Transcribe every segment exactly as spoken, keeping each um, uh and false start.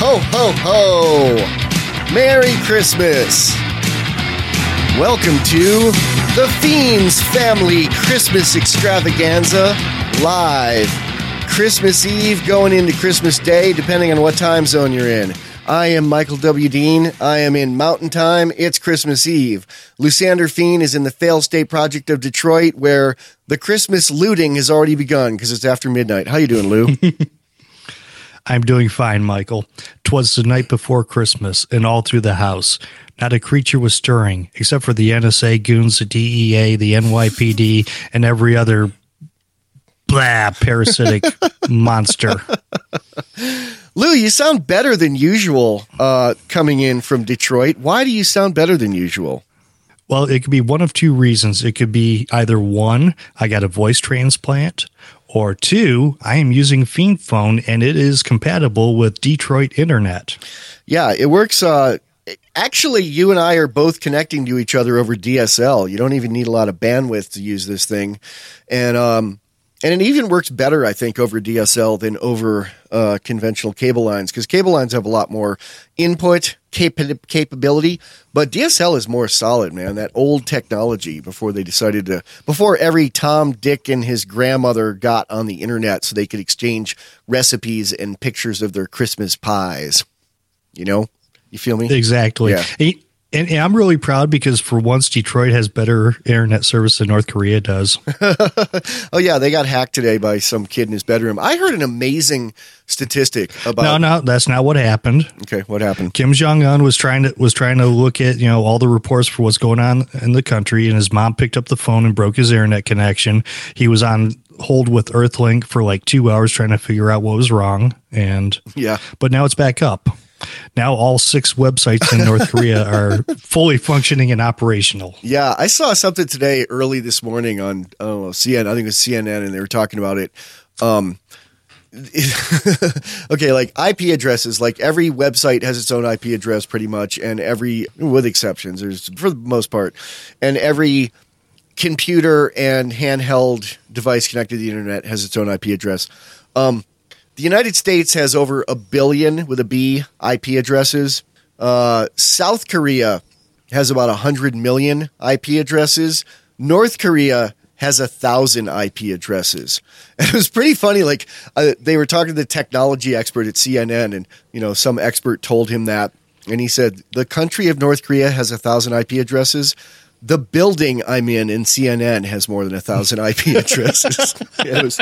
Ho, ho, ho! Merry Christmas! Welcome to the Fiends Family Christmas Extravaganza live. Christmas Eve going into Christmas Day, depending on what time zone you're in. I am Michael W. Dean. I am in Mountain Time. It's Christmas Eve. Lusander Fiend is in the Fail State Project of Detroit, where the Christmas looting has already begun because it's after midnight. How you doing, Lou? I'm doing fine, Michael. 'Twas the night before Christmas, and all through the house, not a creature was stirring, except for the N S A goons, the D E A, the N Y P D, and every other blah parasitic monster. Lou, you sound better than usual uh, coming in from Detroit. Why do you sound better than usual? Well, it could be one of two reasons. It could be either one, I got a voice transplant, or two, I am using Fiend Phone and it is compatible with Detroit Internet. Yeah, it works. Uh, actually, you and I are both connecting to each other over D S L. You don't even need a lot of bandwidth to use this thing. And um, and it even works better, I think, over D S L than over uh, conventional cable lines, because cable lines have a lot more input cap- capability, but D S L is more solid, man. That old technology before they decided to, before every Tom, Dick, and his grandmother got on the internet so they could exchange recipes and pictures of their Christmas pies. You know? You feel me? Exactly. Yeah. And, and I'm really proud because for once Detroit has better internet service than North Korea does. Oh, yeah. They got hacked today by some kid in his bedroom. I heard an amazing statistic about. No, no, that's not what happened. Okay. What happened? Kim Jong-un was trying to was trying to look at, you know, all the reports for what's going on in the country. And his mom picked up the phone and broke his internet connection. He was on hold with Earthlink for like two hours trying to figure out what was wrong. And yeah, but now it's back up. Now all six websites in North Korea are fully functioning and operational. Yeah, I saw something today early this morning on I don't know, C N N. I think it was C N N, and they were talking about it. Um, okay, like I P addresses, like every website has its own I P address pretty much, and every, with exceptions, there's for the most part, and every computer and handheld device connected to the internet has its own I P address. Um, The United States has over a billion with a B I P addresses. Uh, South Korea has about one hundred million I P addresses. North Korea has a thousand I P addresses. And it was pretty funny. Like uh, they were talking to the technology expert at C N N, and you know some expert told him that, and he said the country of North Korea has a thousand I P addresses. The building I'm in in C N N has more than a thousand I P addresses. It was.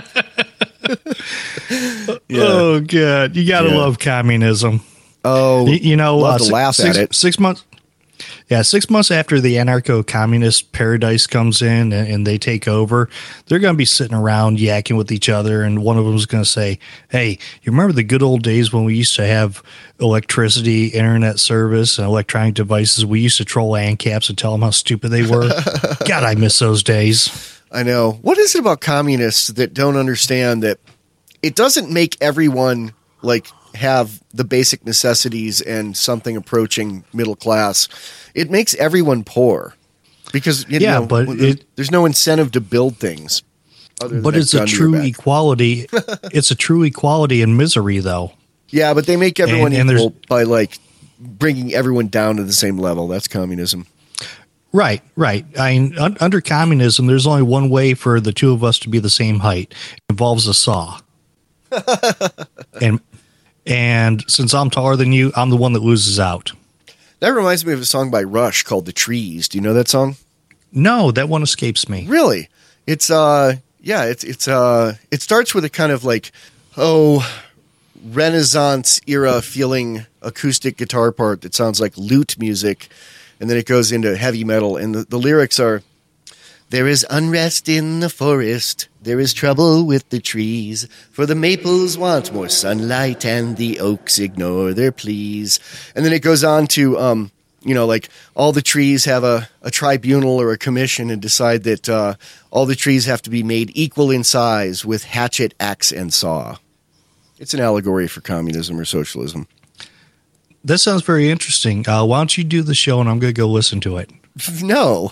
Yeah. Oh, God. You got to yeah. love communism. Oh, you, you know, love uh, to six, laugh six, at it. Six months. Yeah, six months after the anarcho-communist paradise comes in and, and they take over, they're going to be sitting around yakking with each other, and one of them is going to say, hey, you remember the good old days when we used to have electricity, internet service, and electronic devices? We used to troll ANCAPs and tell them how stupid they were. God, I miss those days. I know. What is it about communists that don't understand that it doesn't make everyone like have the basic necessities and something approaching middle class? It makes everyone poor because you yeah, know, but there's, it, there's no incentive to build things. But it's a true equality. It's a true equality in misery, though. Yeah, but they make everyone and, and equal by like bringing everyone down to the same level. That's communism. Right, right. I mean, un- under communism, there's only one way for the two of us to be the same height. It involves a saw. and and since I'm taller than you, I'm the one that loses out. That reminds me of a song by Rush called "The Trees." Do you know that song? No, that one escapes me. Really? It's uh, yeah. It's it's uh, it starts with a kind of like oh, Renaissance era feeling acoustic guitar part that sounds like lute music. And then it goes into heavy metal, and the, the lyrics are, there is unrest in the forest, there is trouble with the trees, for the maples want more sunlight and the oaks ignore their pleas. And then it goes on to, um, you know, like all the trees have a, a tribunal or a commission and decide that uh, all the trees have to be made equal in size with hatchet, axe, and saw. It's an allegory for communism or socialism. That sounds very interesting. Uh, why don't you do the show and I'm going to go listen to it? No.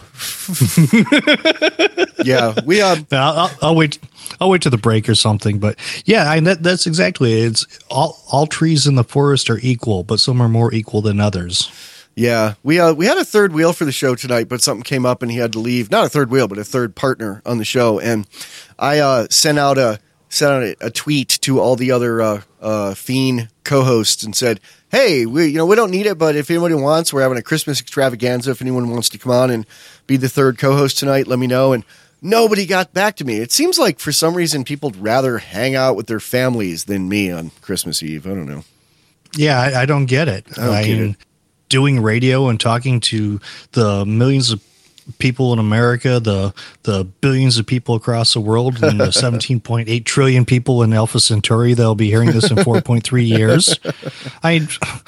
yeah, we. Um, I'll, I'll, I'll wait. I'll wait to the break or something. But yeah, I, that, that's exactly it. It's all all trees in the forest are equal, but some are more equal than others. Yeah, we uh, we had a third wheel for the show tonight, but something came up and he had to leave. Not a third wheel, but a third partner on the show. And I uh, sent out a sent out a, a tweet to all the other uh, uh, Fiend co-hosts and said, "Hey, we you know we don't need it, but if anybody wants, we're having a Christmas extravaganza. If anyone wants to come on and be the third co-host tonight, let me know." And nobody got back to me. It seems like for some reason people'd rather hang out with their families than me on Christmas Eve. I don't know. Yeah, I, I don't get it. I don't I get mean, it. Doing radio and talking to the millions of people in America, the the billions of people across the world, and the seventeen point eight trillion people in Alpha Centauri that'll be hearing this in four point three years. I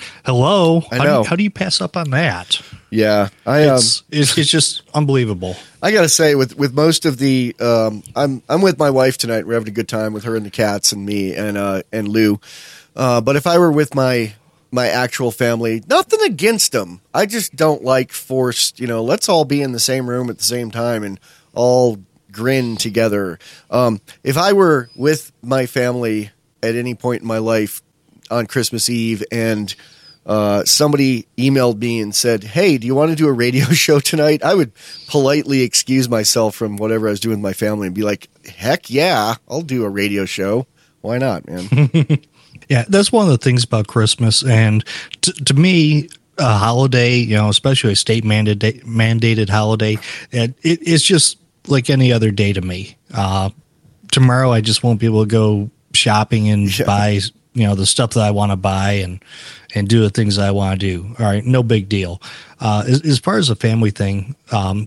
hello. I How, know. do you, how do you pass up on that? Yeah, I um, It's it's, it's just unbelievable. I gotta say, with, with most of the, um, I'm I'm with my wife tonight. We're having a good time with her and the cats and me and uh, and Lou. Uh, but if I were with my my actual family, nothing against them. I just don't like forced. You know, let's all be in the same room at the same time and all grin together. Um, if I were with my family at any point in my life on Christmas Eve and Uh, somebody emailed me and said, "Hey, do you want to do a radio show tonight?" I would politely excuse myself from whatever I was doing with my family and be like, "Heck yeah, I'll do a radio show. Why not, man?" Yeah, that's one of the things about Christmas. And t- to me, a holiday, you know, especially a state mandated mandated holiday, it, it, it's just like any other day to me. Uh, tomorrow, I just won't be able to go shopping and Yeah. buy, you know, the stuff that I want to buy and and do the things that I want to do. All right, no big deal. Uh, as, as far as the family thing, um,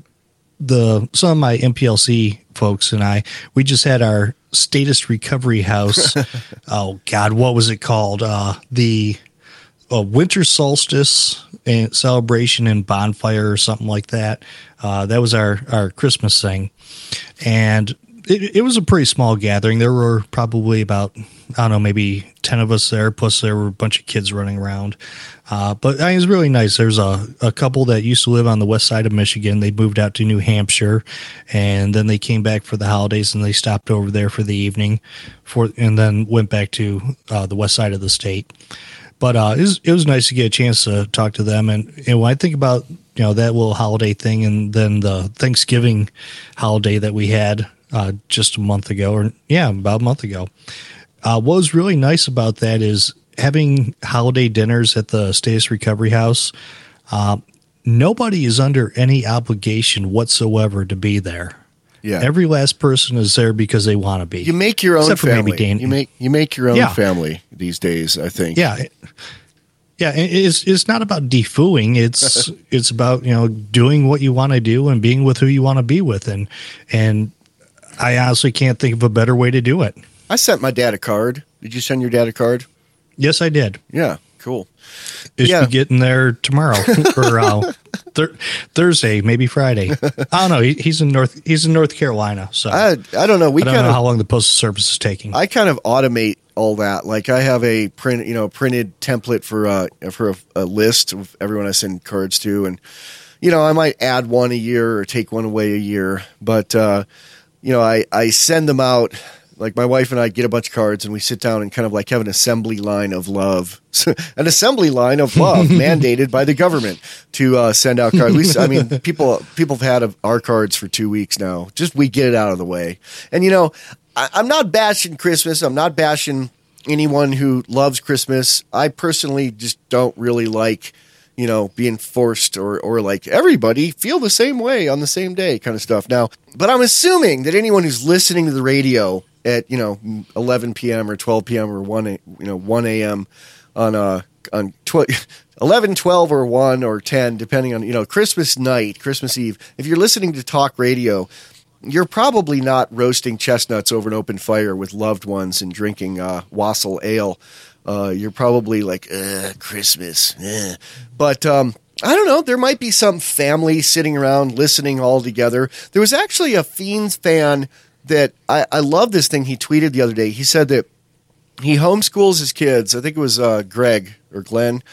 the some of my M P L C folks and I, we just had our status recovery house. Oh God, what was it called? Uh, the uh, winter solstice and celebration and bonfire or something like that. Uh, that was our our Christmas thing, and it, it was a pretty small gathering. There were probably about, I don't know, maybe ten of us there, plus there were a bunch of kids running around. Uh, but I mean, it was really nice. There's a, a couple that used to live on the west side of Michigan. They moved out to New Hampshire, and then they came back for the holidays, and they stopped over there for the evening, for and then went back to uh, the west side of the state. But uh, it was, it was nice to get a chance to talk to them. And, and when I think about, you know, that little holiday thing, and then the Thanksgiving holiday that we had uh, just a month ago, or yeah, about a month ago. Uh, what was really nice about that is having holiday dinners at the Status Recovery House. Uh, nobody is under any obligation whatsoever to be there. Yeah, Every last person is there because they want to be. you make your own Except for family. maybe Dan- You make you make your own Yeah. family these days, I think. Yeah. Yeah, it- it's it's not about defooing. It's it's about, you know, doing what you want to do and being with who you want to be with, and and I honestly can't think of a better way to do it. I sent my dad a card. Did you send your dad a card? Yes, I did. Yeah, cool. It Yeah. should be getting there tomorrow or uh, thir- Thursday, maybe Friday. I don't know. He, he's in North. He's in North Carolina, so I, I I don't know. We don't kind know of how long the postal service is taking. I kind of automate all that. Like I have a print, you know, printed template for uh for a, a list of everyone I send cards to, and you know, I might add one a year or take one away a year, but uh, you know, I I send them out. Like my wife and I get a bunch of cards and we sit down and kind of like have an assembly line of love, an assembly line of love mandated by the government to uh, send out cards. We, I mean, people people have had our cards for two weeks now. Just we get it out of the way. And you know, I, I'm not bashing Christmas. I'm not bashing anyone who loves Christmas. I personally just don't really like, you know, being forced or, or like everybody feel the same way on the same day kind of stuff. Now, but I'm assuming that anyone who's listening to the radio at, you know, eleven p.m. or twelve p.m. or one, you know, one a.m. on uh on tw- eleven, twelve, or one or ten, depending on, you know, Christmas night, Christmas Eve. If you're listening to talk radio, you're probably not roasting chestnuts over an open fire with loved ones and drinking uh, wassail ale. Uh, you're probably like, Ugh, Christmas. Eh. But um, I don't know. There might be some family sitting around listening all together. There was actually a Fiends fan that I, I love this thing he tweeted the other day. He said that he homeschools his kids. I think it was uh, Greg or Glenn.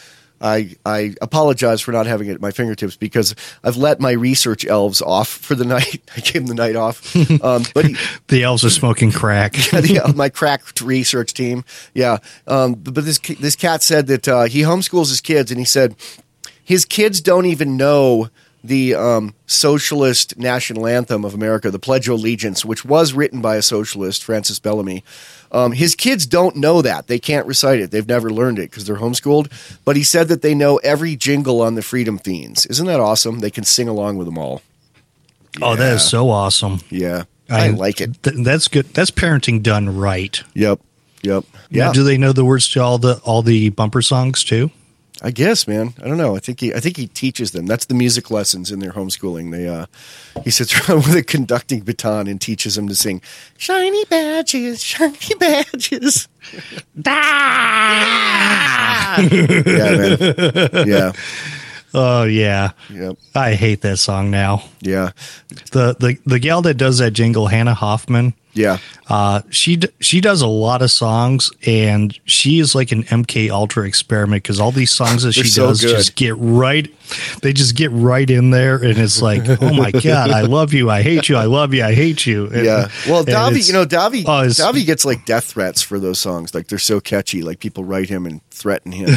I I apologize for not having it at my fingertips because I've let my research elves off for the night. I gave them the night off. Um, but he, the elves are smoking crack. yeah, the, my crack research team. Yeah. Um, but this this cat said that uh, he homeschools his kids, and he said his kids don't even know the um, socialist national anthem of America, the Pledge of Allegiance, which was written by a socialist, Francis Bellamy. Um, his kids don't know that. They can't recite it. They've never learned it because they're homeschooled. But he said that they know every jingle on the Freedom Fiends. Isn't that awesome? They can sing along with them all. Yeah. Oh, that is so awesome. Yeah. I, I like it. Th- that's good. That's parenting done right. Yep. Yep. Yeah. Now, do they know the words to all the all the bumper songs too? I guess, man. I don't know. I think he. I think he teaches them. That's the music lessons in their homeschooling. They. Uh, he sits around with a conducting baton and teaches them to sing "Shiny Badges, Shiny Badges." Yeah, man. Yeah. Oh yeah. Yep. I hate that song now. Yeah. The the the gal that does that jingle, Hannah Hoffman. Yeah. Uh, she d- she does a lot of songs, and she is like an M K Ultra experiment because all these songs that she so does good. just get right. They just get right in there, and it's like, oh my god, I love you, I hate you, I love you, I hate you. And, Yeah. Well, Davi, you know, Davi, oh, Davi gets like death threats for those songs. Like they're so catchy. Like people write him and threaten him.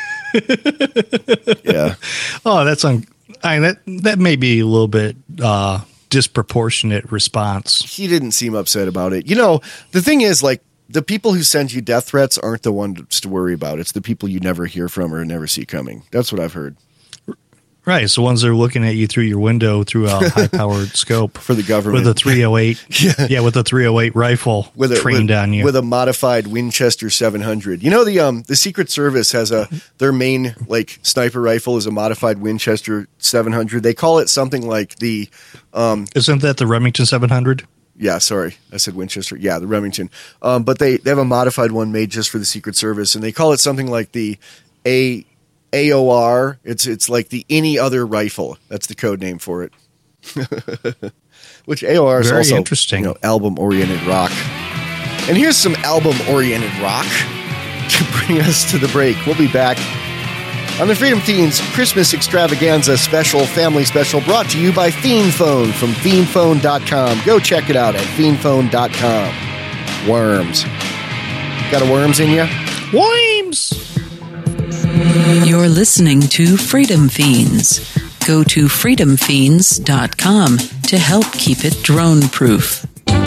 Yeah. Oh, that's on. I mean, that that may be a little bit uh, disproportionate response. He didn't seem upset about it. You know, the thing is, like, the people who send you death threats aren't the ones to worry about. It's the people you never hear from or never see coming. That's what I've heard. Right. So ones that are looking at you through your window through a high powered scope for the government with a three oh eight. yeah. yeah, with a three oh eight rifle with a, trained with, on you. With a modified Winchester seven hundred. You know, the um the Secret Service has a their main like sniper rifle is a modified Winchester seven hundred. They call it something like the um Isn't that the Remington seven hundred? Yeah, sorry. I said Winchester. Yeah, the Remington. Um, but they, they have a modified one made just for the Secret Service, and they call it something like the A A O R. It's it's like the any other rifle. That's the code name for it. Which A O R is Very also interesting. You know, album-oriented rock. And here's some album-oriented rock to bring us to the break. We'll be back on the Freedom Fiends Christmas Extravaganza Special Family Special, brought to you by Fiend Phone from fiend phone dot com. Go check it out at fiend phone dot com. Worms. Got a worms in you? Worms! You're listening to Freedom Fiends. Go to freedom fiends dot com to help keep it drone-proof.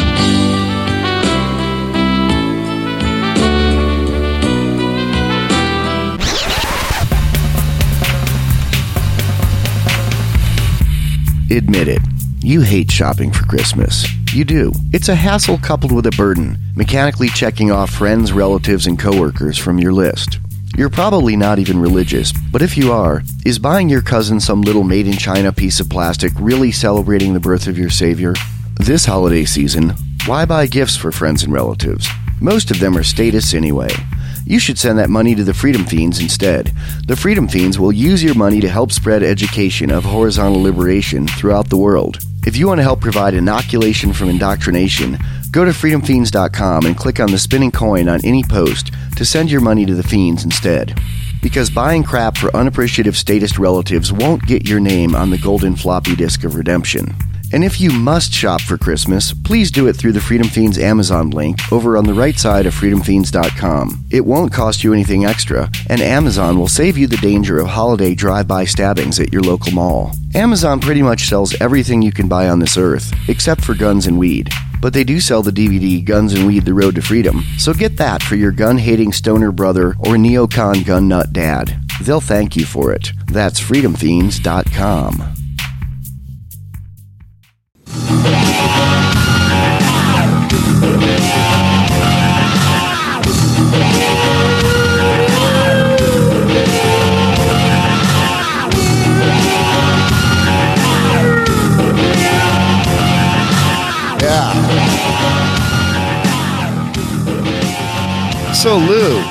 Admit it. You hate shopping for Christmas. You do. It's a hassle coupled with a burden, mechanically checking off friends, relatives, and coworkers from your list. You're probably not even religious, but if you are, is buying your cousin some little made-in-China piece of plastic really celebrating the birth of your savior? This holiday season, why buy gifts for friends and relatives? Most of them are status anyway. You should send that money to the Freedom Fiends instead. The Freedom Fiends will use your money to help spread education of horizontal liberation throughout the world. If you want to help provide inoculation from indoctrination, go to freedom fiends dot com and click on the spinning coin on any post to send your money to the Fiends instead. Because buying crap for unappreciative statist relatives won't get your name on the golden floppy disk of redemption. And if you must shop for Christmas, please do it through the Freedom Fiends Amazon link over on the right side of freedom fiends dot com. It won't cost you anything extra, and Amazon will save you the danger of holiday drive-by stabbings at your local mall. Amazon pretty much sells everything you can buy on this earth, except for guns and weed. But they do sell the D V D Guns and Weed: The Road to Freedom, so get that for your gun-hating stoner brother or neocon gun nut dad. They'll thank you for it. That's freedom fiends dot com. Yeah. So Lou.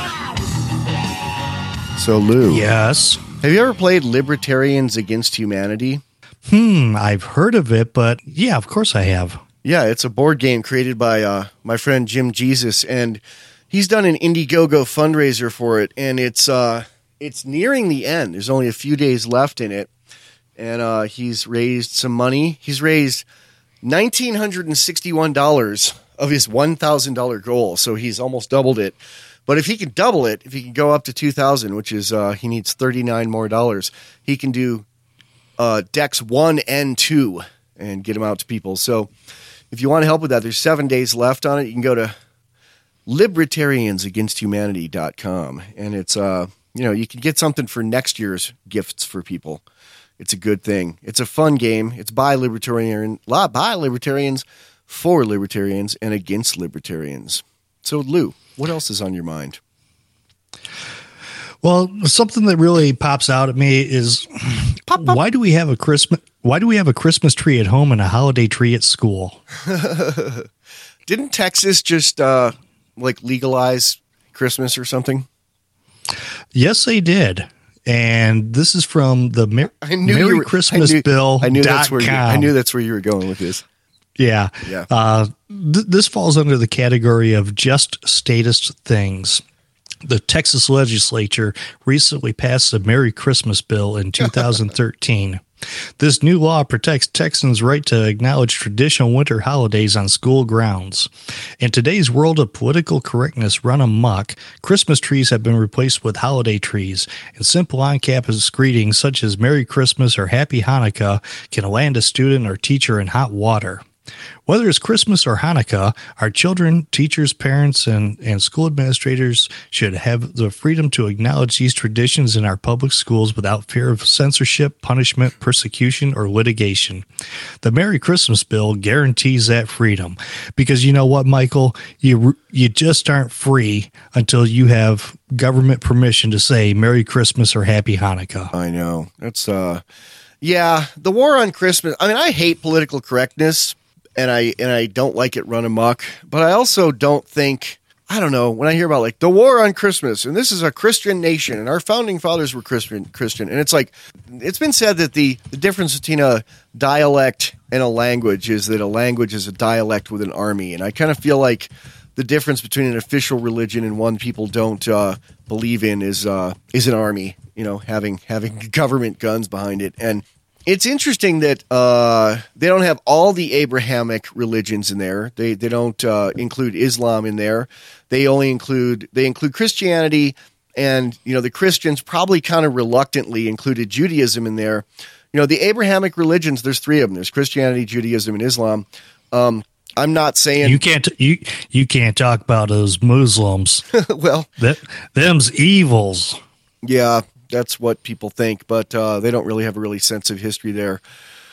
So Lou. Yes. Have you ever played Libertarians Against Humanity? Hmm, I've heard of it, but yeah, of course I have. Yeah, it's a board game created by uh, my friend Jim Jesus, and he's done an Indiegogo fundraiser for it, and it's uh, it's nearing the end. There's only a few days left in it. And uh, he's raised some money. He's raised one thousand nine hundred sixty-one dollars of his one thousand dollars goal. So he's almost doubled it. But if he can double it, if he can go up to two thousand dollars, which is uh, he needs thirty-nine more dollars, he can do uh, decks one and two and get them out to people. So if you want to help with that, there's seven days left on it. You can go to libertarians against humanity dot com. And it's, uh, you know, you can get something for next year's gifts for people. It's a good thing. It's a fun game. It's by libertarian, by libertarians, for libertarians, and against libertarians. So, Lou, what else is on your mind? Well, something that really pops out at me is pop, pop. why do we have a Christmas? Why do we have a Christmas tree at home and a holiday tree at school? Didn't Texas just uh, like legalize Christmas or something? Yes, they did. And this is from the Mer- I knew Merry you were, Christmas I knew, Bill. I knew that's where you, I knew that's where you were going with this. Yeah. Yeah. Uh, th- this falls under the category of just statist things. The Texas legislature recently passed the Merry Christmas Bill in two thousand thirteen. This new law protects Texans' right to acknowledge traditional winter holidays on school grounds. In today's world of political correctness run amok, Christmas trees have been replaced with holiday trees, and simple on-campus greetings such as Merry Christmas or Happy Hanukkah can land a student or teacher in hot water. Whether it's Christmas or Hanukkah, our children, teachers, parents, and, and school administrators should have the freedom to acknowledge these traditions in our public schools without fear of censorship, punishment, persecution, or litigation. The Merry Christmas Bill guarantees that freedom. Because you know what, Michael? You, you just aren't free until you have government permission to say Merry Christmas or Happy Hanukkah. I know. That's, uh, yeah, the war on Christmas. I mean, I hate political correctness. And I and I don't like it run amok, but I also don't think, I don't know, when I hear about like the war on Christmas and this is a Christian nation and our founding fathers were Christian, Christian, and it's like, it's been said that the, the difference between a dialect and a language is that a language is a dialect with an army. And I kind of feel like the difference between an official religion and one people don't uh, believe in is uh, is an army, you know, having having government guns behind it. And it's interesting that uh, they don't have all the Abrahamic religions in there. They they don't uh, include Islam in there. They only include they include Christianity, and you know the Christians probably kind of reluctantly included Judaism in there. You know the Abrahamic religions. There's three of them. There's Christianity, Judaism, and Islam. Um, I'm not saying you can't you you can't talk about those Muslims. Well, that them's evils. Yeah. That's what people think, but uh, they don't really have a really sense of history there.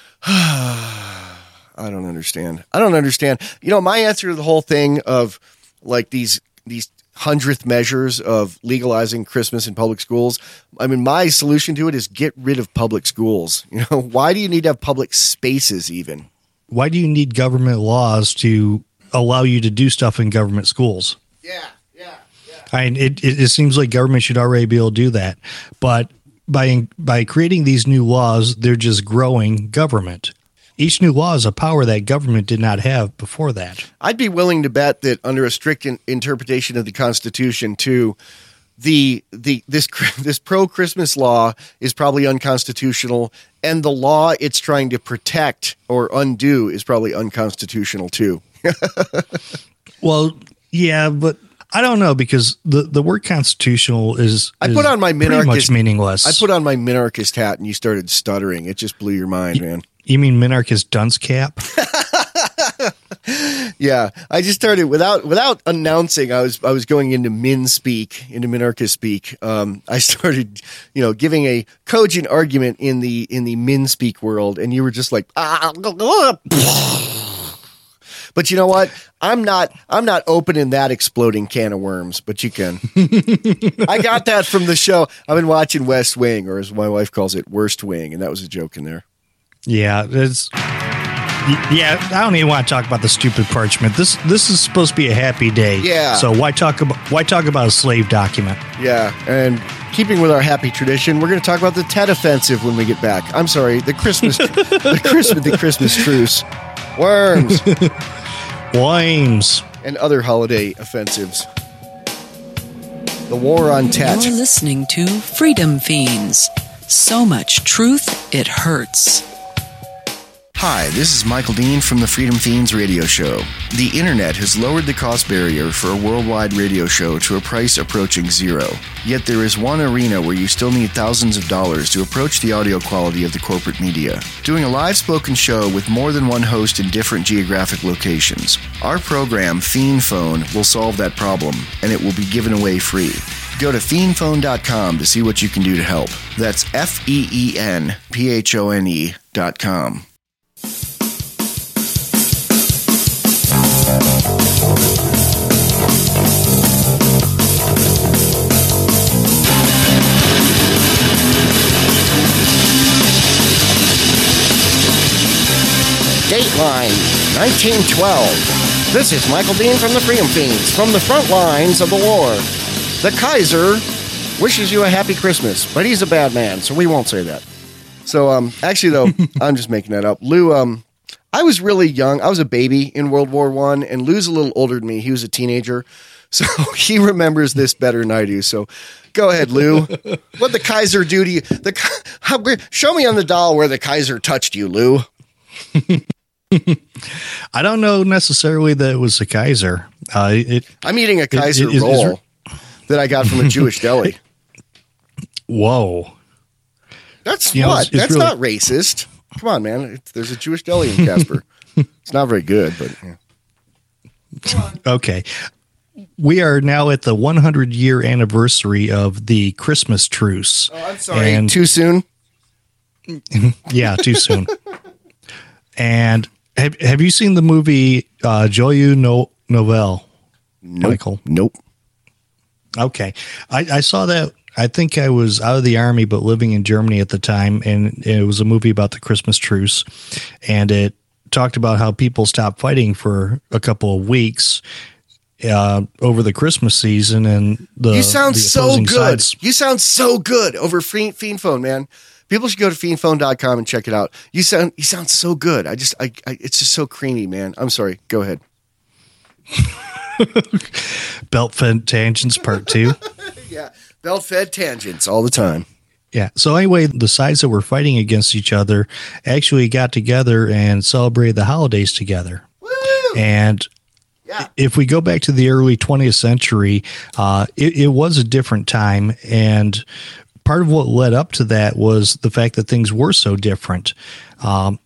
I don't understand. I don't understand. You know, my answer to the whole thing of like these these hundredth measures of legalizing Christmas in public schools, I mean, my solution to it is get rid of public schools. You know, why do you need to have public spaces even? Why do you need government laws to allow you to do stuff in government schools? Yeah. I mean, it, it, it seems like government should already be able to do that. But by by creating these new laws, they're just growing government. Each new law is a power that government did not have before that. I'd be willing to bet that under a strict in, interpretation of the Constitution, too, the the this this pro-Christmas law is probably unconstitutional, and the law it's trying to protect or undo is probably unconstitutional, too. Well, yeah, but I don't know, because the, the word constitutional is, I put is on my pretty minarchist, much meaningless. I put on my minarchist hat and you started stuttering. It just blew your mind, you, man. You mean minarchist dunce cap? Yeah, I just started without without announcing. I was I was going into min speak, into minarchist speak. Um, I started, you know, giving a cogent argument in the in the min speak world, and you were just like, ah. But you know what? I'm not I'm not opening that exploding can of worms, but you can. I got that from the show. I've been watching West Wing, or as my wife calls it, Worst Wing, and that was a joke in there. Yeah, it's yeah, I don't even want to talk about the stupid parchment. This this is supposed to be a happy day. Yeah. So why talk about why talk about a slave document? Yeah, and keeping with our happy tradition, we're going to talk about the Tet Offensive when we get back. I'm sorry, the Christmas the Christmas the Christmas truce. Worms. Flames. And other holiday offensives. The War on Tet. You're listening to Freedom Fiends. So much truth, it hurts. Hi, this is Michael Dean from the Freedom Fiends radio show. The internet has lowered the cost barrier for a worldwide radio show to a price approaching zero. Yet there is one arena where you still need thousands of dollars to approach the audio quality of the corporate media. Doing a live spoken show with more than one host in different geographic locations. Our program, Fiend Phone, will solve that problem, and it will be given away free. Go to fiend phone dot com to see what you can do to help. That's F E E N P H O N E dot com. Dateline nineteen twelve. This is Michael Dean from the Freedom Fiends, from the front lines of the war. The Kaiser wishes you a happy Christmas, but he's a bad man, so we won't say that. So, um, actually, though, I'm just making that up. Lou, um, I was really young. I was a baby in World War One, and Lou's a little older than me. He was a teenager, so he remembers this better than I do. So, go ahead, Lou. What the Kaiser do to you? The how, show me on the doll where the Kaiser touched you, Lou. I don't know necessarily that it was a Kaiser. Uh, it, I'm eating a Kaiser it, it, roll it, that I got from a Jewish deli. Whoa. That's you know, what? it's, it's That's really, not racist. Come on, man. It, there's a Jewish deli in Casper. It's not very good, but yeah. Okay. We are now at the one hundred year anniversary of the Christmas truce. Oh, I'm sorry. And, too soon? Yeah, too soon. And have have you seen the movie uh, Joyeux no- Novel, Nope. Michael? Nope. Okay. I, I saw that. I think I was out of the army, but living in Germany at the time. And it was a movie about the Christmas truce. And it talked about how people stopped fighting for a couple of weeks uh, over the Christmas season. And the You sound the so opposing good. sides- You sound so good over Fiend, Fiend Phone, man. People should go to fiend phone dot com and check it out. You sound you sound so good. I just I, I it's just so creamy, man. I'm sorry. Go ahead. Belt Fed Tangents Part Two. Yeah. Belt fed tangents all the time. Yeah. So anyway, the sides that were fighting against each other actually got together and celebrated the holidays together. Woo! And Yeah. if we go back to the early twentieth century, uh, it, it was a different time. And part of what led up to that was the fact that things were so different. Um,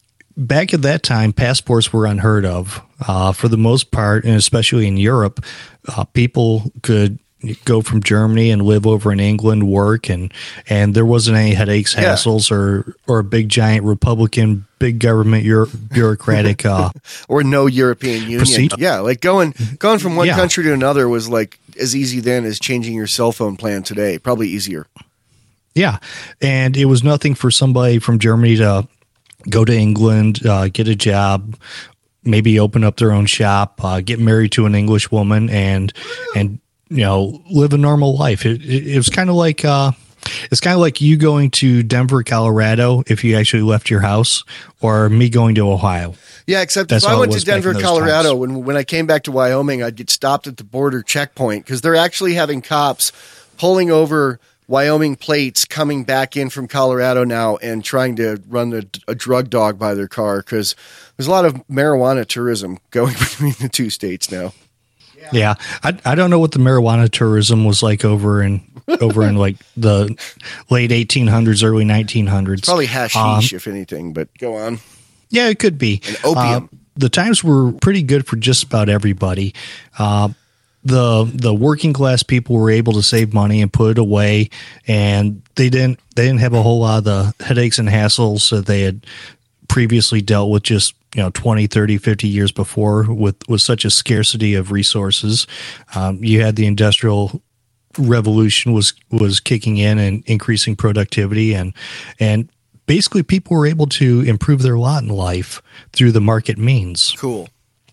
back at that time, passports were unheard of uh, for the most part, and especially in Europe, uh, people could go from Germany and live over in England, work, and and there wasn't any headaches, Yeah. hassles, or or a big giant Republican, big government Euro- bureaucratic. Uh, Or no European Union. Procedure. Yeah, like going going from one Yeah. country to another was like as easy then as changing your cell phone plan today. Probably easier. Yeah. And it was nothing for somebody from Germany to go to England, uh, get a job, maybe open up their own shop, uh, get married to an English woman, and, and, you know, live a normal life. It, it, it was kind of like, uh, it's kind of like you going to Denver, Colorado, if you actually left your house, or me going to Ohio. Yeah, except That's if I how it went to was back in Denver, those Colorado, times. when when I came back to Wyoming, I'd get stopped at the border checkpoint because they're actually having cops pulling over Wyoming plates coming back in from Colorado now and trying to run a, a drug dog by their car because there's a lot of marijuana tourism going between the two states now. Yeah. I, I don't know what the marijuana tourism was like over in, over in like the late eighteen hundreds, early nineteen hundreds. Probably hashish, Um, if anything, but go on. Yeah, it could be. And opium. Uh, the times were pretty good for just about everybody. Uh, the the working class people were able to save money and put it away, and they didn't they didn't have a whole lot of the headaches and hassles that they had previously dealt with just you know twenty, thirty, fifty years before with, with such a scarcity of resources. Um, you had the industrial revolution was was kicking in and increasing productivity, and and basically people were able to improve their lot in life through the market means. Cool.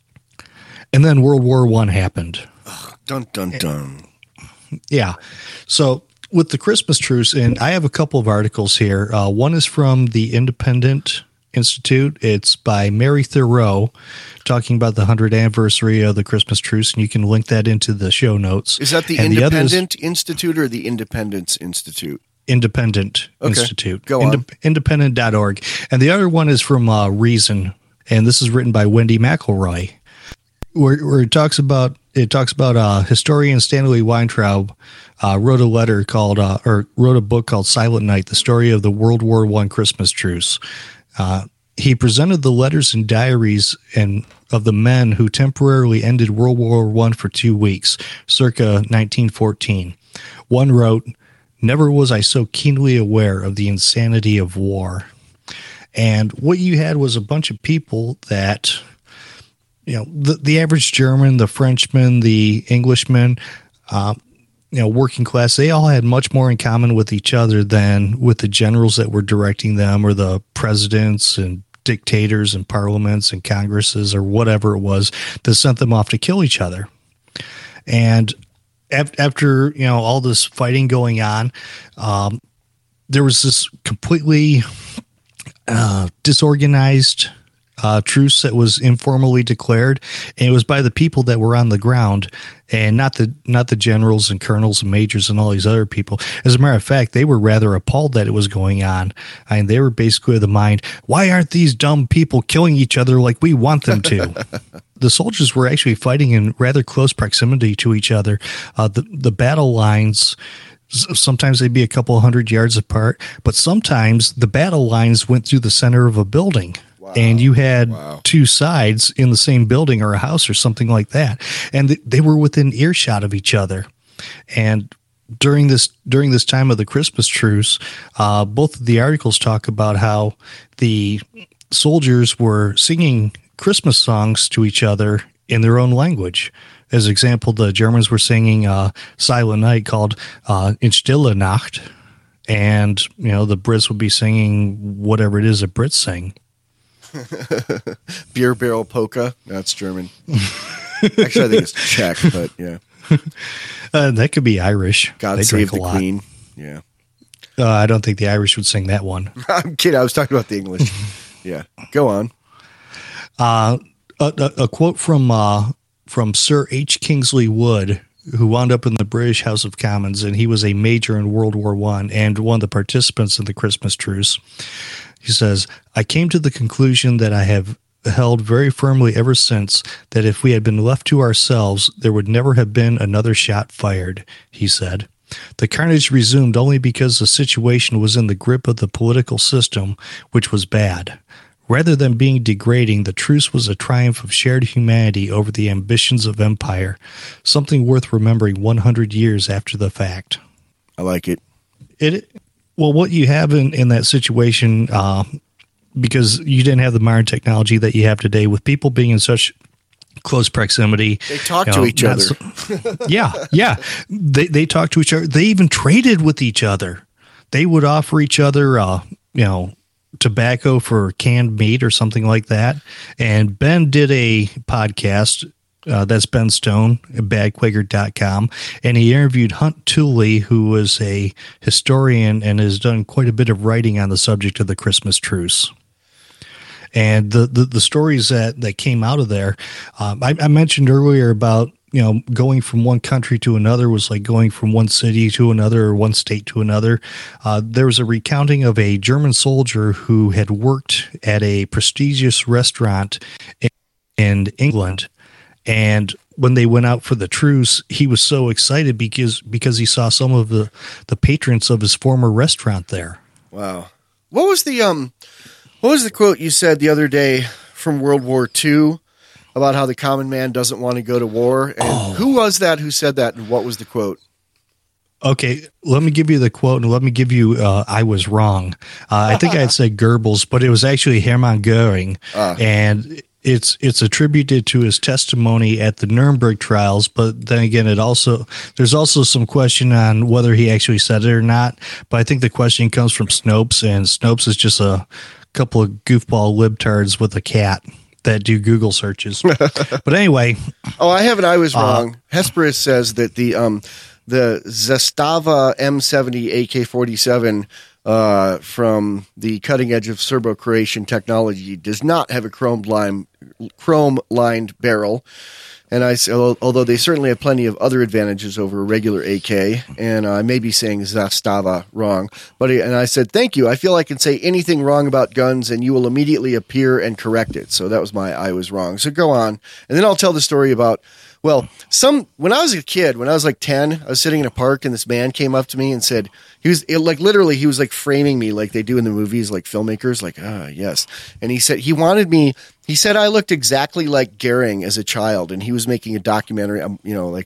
And then World War One happened. Dun, dun, dun. Yeah. So with the Christmas truce, and I have a couple of articles here. Uh, one is from the Independent Institute. It's by Mary Thoreau, talking about the one hundredth anniversary of the Christmas truce, and you can link that into the show notes. Is that the and Independent the Institute or the Independence Institute? Independent okay. Institute. Go on. Inde- independent dot org. And the other one is from uh, Reason, and this is written by Wendy McElroy, where, where it talks about it talks about uh, historian Stanley Weintraub uh, wrote a letter called uh, or wrote a book called Silent Night: The Story of the World War One Christmas Truce. Uh, he presented the letters and diaries and of the men who temporarily ended World War One for two weeks, circa nineteen fourteen. One wrote, "Never was I so keenly aware of the insanity of war." And what you had was a bunch of people that, you know, the, the average German, the Frenchman, the Englishman, uh, you know, working class, they all had much more in common with each other than with the generals that were directing them, or the presidents and dictators and parliaments and congresses or whatever it was that sent them off to kill each other. And after, you know, all this fighting going on, um, there was this completely uh, disorganized uh, truce that was informally declared, and it was by the people that were on the ground, and not the not the generals and colonels and majors and all these other people. As a matter of fact, they were rather appalled that it was going on. I mean, they were basically of the mind, why aren't these dumb people killing each other like we want them to? The soldiers were actually fighting in rather close proximity to each other. Uh, the, the battle lines, sometimes they'd be a couple hundred yards apart, but sometimes the battle lines went through the center of a building. Wow. And you had wow. two sides in the same building or a house or something like that. And th- they were within earshot of each other. And during this during this time of the Christmas truce, uh, both of the articles talk about how the soldiers were singing Christmas songs to each other in their own language. As example, the Germans were singing uh, Silent Night called uh, In Stille Nacht, and you know the Brits would be singing whatever it is that Brits sing. Beer barrel polka. That's German. Actually, I think it's Czech, but yeah. Uh, that could be Irish. God they save drink the a Queen. lot. Yeah. Uh, I don't think the Irish would sing that one. I'm kidding. I was talking about the English. Yeah. Go on. Uh, a, a quote from uh, from Sir H. Kingsley Wood, who wound up in the British House of Commons, and he was a major in World War One and one of the participants in the Christmas truce. He says, "I came to the conclusion that I have held very firmly ever since, that if we had been left to ourselves, there would never have been another shot fired," he said. "The carnage resumed only because the situation was in the grip of the political system, which was bad. Rather than being degrading, the truce was a triumph of shared humanity over the ambitions of empire, something worth remembering one hundred years after the fact." I like it. It well, what you have in, in that situation, uh, because you didn't have the modern technology that you have today, with people being in such close proximity. They talk you to know, each other. So, yeah, yeah. They they talk to each other. They even traded with each other. They would offer each other, uh, you know, tobacco for canned meat or something like that. And Ben did a podcast. Uh, that's Ben Stone at bad quaker dot com. And he interviewed Hunt Tooley, who was a historian and has done quite a bit of writing on the subject of the Christmas truce. And the, the, the stories that, that came out of there, um, I, I mentioned earlier about, you know, going from one country to another was like going from one city to another or one state to another. Uh, there was a recounting of a German soldier who had worked at a prestigious restaurant in, in England. And when they went out for the truce, he was so excited because because he saw some of the, the patrons of his former restaurant there. Wow. What was the um what was the quote you said the other day from World War Two about how the common man doesn't want to go to war? And oh. Who was that who said that, and what was the quote? Okay, let me give you the quote, and let me give you uh, I was wrong. Uh, I think I had said Goebbels, but it was actually Hermann Goering. Uh. And It's it's attributed to his testimony at the Nuremberg trials, but then again, it also there's also some question on whether he actually said it or not. But I think the question comes from Snopes, and Snopes is just a couple of goofball libtards with a cat that do Google searches. But anyway, oh, I have an I was wrong. Uh, Hesperus says that the um the Zastava M seventy A K forty-seven uh, from the cutting edge of serbo-creation technology does not have a chrome line, chrome lined barrel. And I said, although they certainly have plenty of other advantages over a regular A K, and I may be saying Zastava wrong, but and I said, thank you. I feel I can say anything wrong about guns, and you will immediately appear and correct it. So that was my I was wrong. So go on, and then I'll tell the story about. Well, some when I was a kid, when I was like ten, I was sitting in a park, and this man came up to me and said, he was it, like literally, he was like framing me like they do in the movies, like filmmakers, like ah yes, and he said he wanted me. He said I looked exactly like Goering as a child, and he was making a documentary, um, you know, like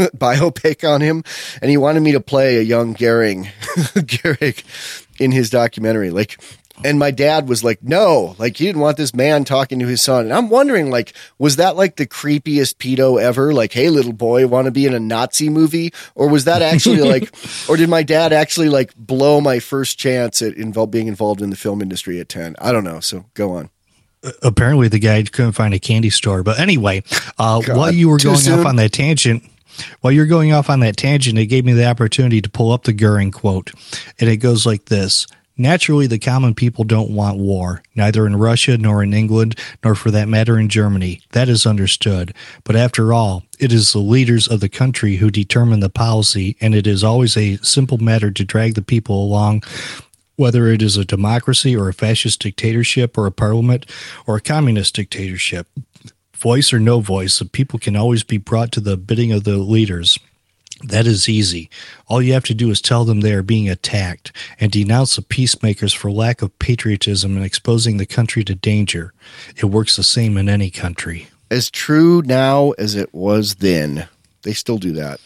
biopic on him, and he wanted me to play a young Goering, Goering in his documentary, like. And my dad was like, no, like he didn't want this man talking to his son. And I'm wondering, like, was that like the creepiest pedo ever? Like, hey, little boy, want to be in a Nazi movie? Or was that actually like, or did my dad actually like blow my first chance at involve, being involved in the film industry at ten? I don't know. So go on. Apparently the guy couldn't find a candy store. But anyway, uh, God, while you were going soon? off on that tangent, while you're going off on that tangent, it gave me the opportunity to pull up the Goering quote. And it goes like this. Naturally, the common people don't want war, neither in Russia nor in England, nor for that matter in Germany. That is understood. But after all, it is the leaders of the country who determine the policy, and it is always a simple matter to drag the people along, whether it is a democracy or a fascist dictatorship or a parliament or a communist dictatorship. Voice or no voice, the people can always be brought to the bidding of the leaders. That is easy. All you have to do is tell them they are being attacked and denounce the peacemakers for lack of patriotism and exposing the country to danger. It works the same in any country. As true now as it was then. They still do that.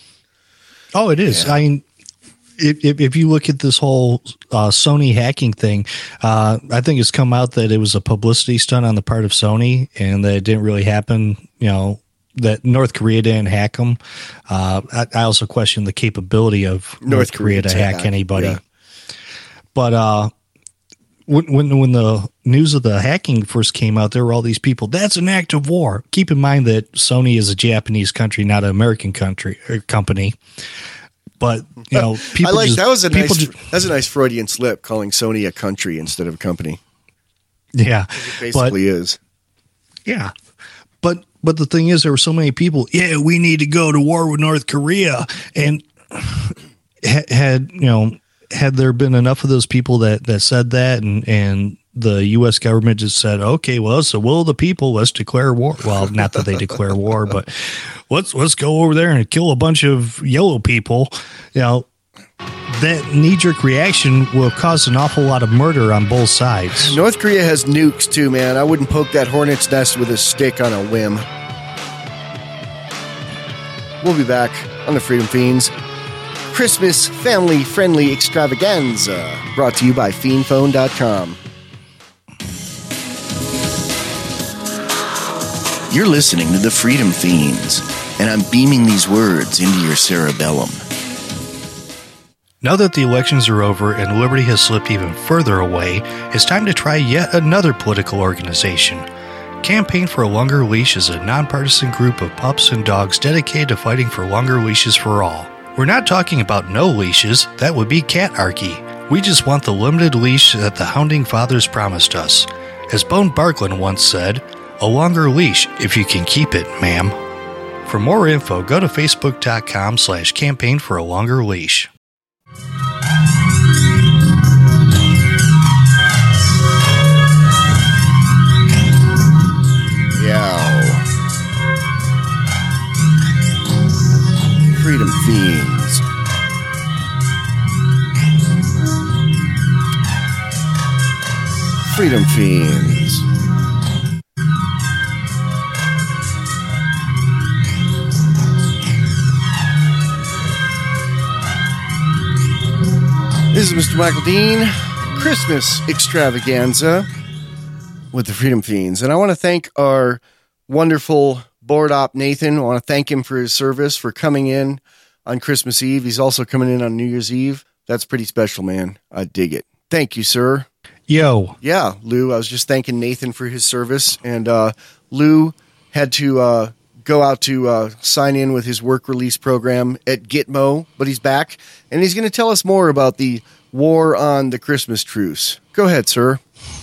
Oh, it is. Yeah. I mean, if, if, if you look at this whole uh, Sony hacking thing, uh, I think it's come out that it was a publicity stunt on the part of Sony and that it didn't really happen, you know, that North Korea didn't hack them. Uh, I, I also question the capability of North, North Korea, Korea to hack, hack anybody. Yeah. But uh, when, when when the news of the hacking first came out, there were all these people. That's an act of war. Keep in mind that Sony is a Japanese country, not an American country or company. But you know, people. I like just, that was a nice. Just, that's a nice Freudian slip, calling Sony a country instead of a company. Yeah, it basically but, is. Yeah, but. But the thing is, there were so many people, yeah, we need to go to war with North Korea. And had, you know, had there been enough of those people that, that said that and, and the U S government just said, okay, well, it's the will of the people. Let's declare war. Well, not that they declare war, but let's, let's go over there and kill a bunch of yellow people. You know, that knee-jerk reaction will cause an awful lot of murder on both sides. North Korea has nukes too, man. I wouldn't poke that hornet's nest with a stick on a whim. We'll be back on the Freedom Fiends. Christmas family-friendly extravaganza brought to you by fiend phone dot com. You're listening to the Freedom Fiends, and I'm beaming these words into your cerebellum. Now that the elections are over and liberty has slipped even further away, it's time to try yet another political organization. Campaign for a Longer Leash is a nonpartisan group of pups and dogs dedicated to fighting for longer leashes for all. We're not talking about no leashes, that would be catarchy. We just want the limited leash that the Hounding Fathers promised us. As Bone Barklund once said, a longer leash if you can keep it, ma'am. For more info, go to facebook.com slash campaign for a longer leash. Yeah. Freedom Fiends. Freedom Fiends. This is Mister Michael Dean, Christmas extravaganza with the Freedom Fiends. And I want to thank our wonderful board op, Nathan. I want to thank him for his service, for coming in on Christmas Eve. He's also coming in on New Year's Eve. That's pretty special, man. I dig it. Thank you, sir. Yo. Yeah, Lou, I was just thanking Nathan for his service. And uh, Lou had to uh, go out to uh, sign in with his work release program at Gitmo, but he's back. And he's going to tell us more about the war on the Christmas truce. Go ahead, sir.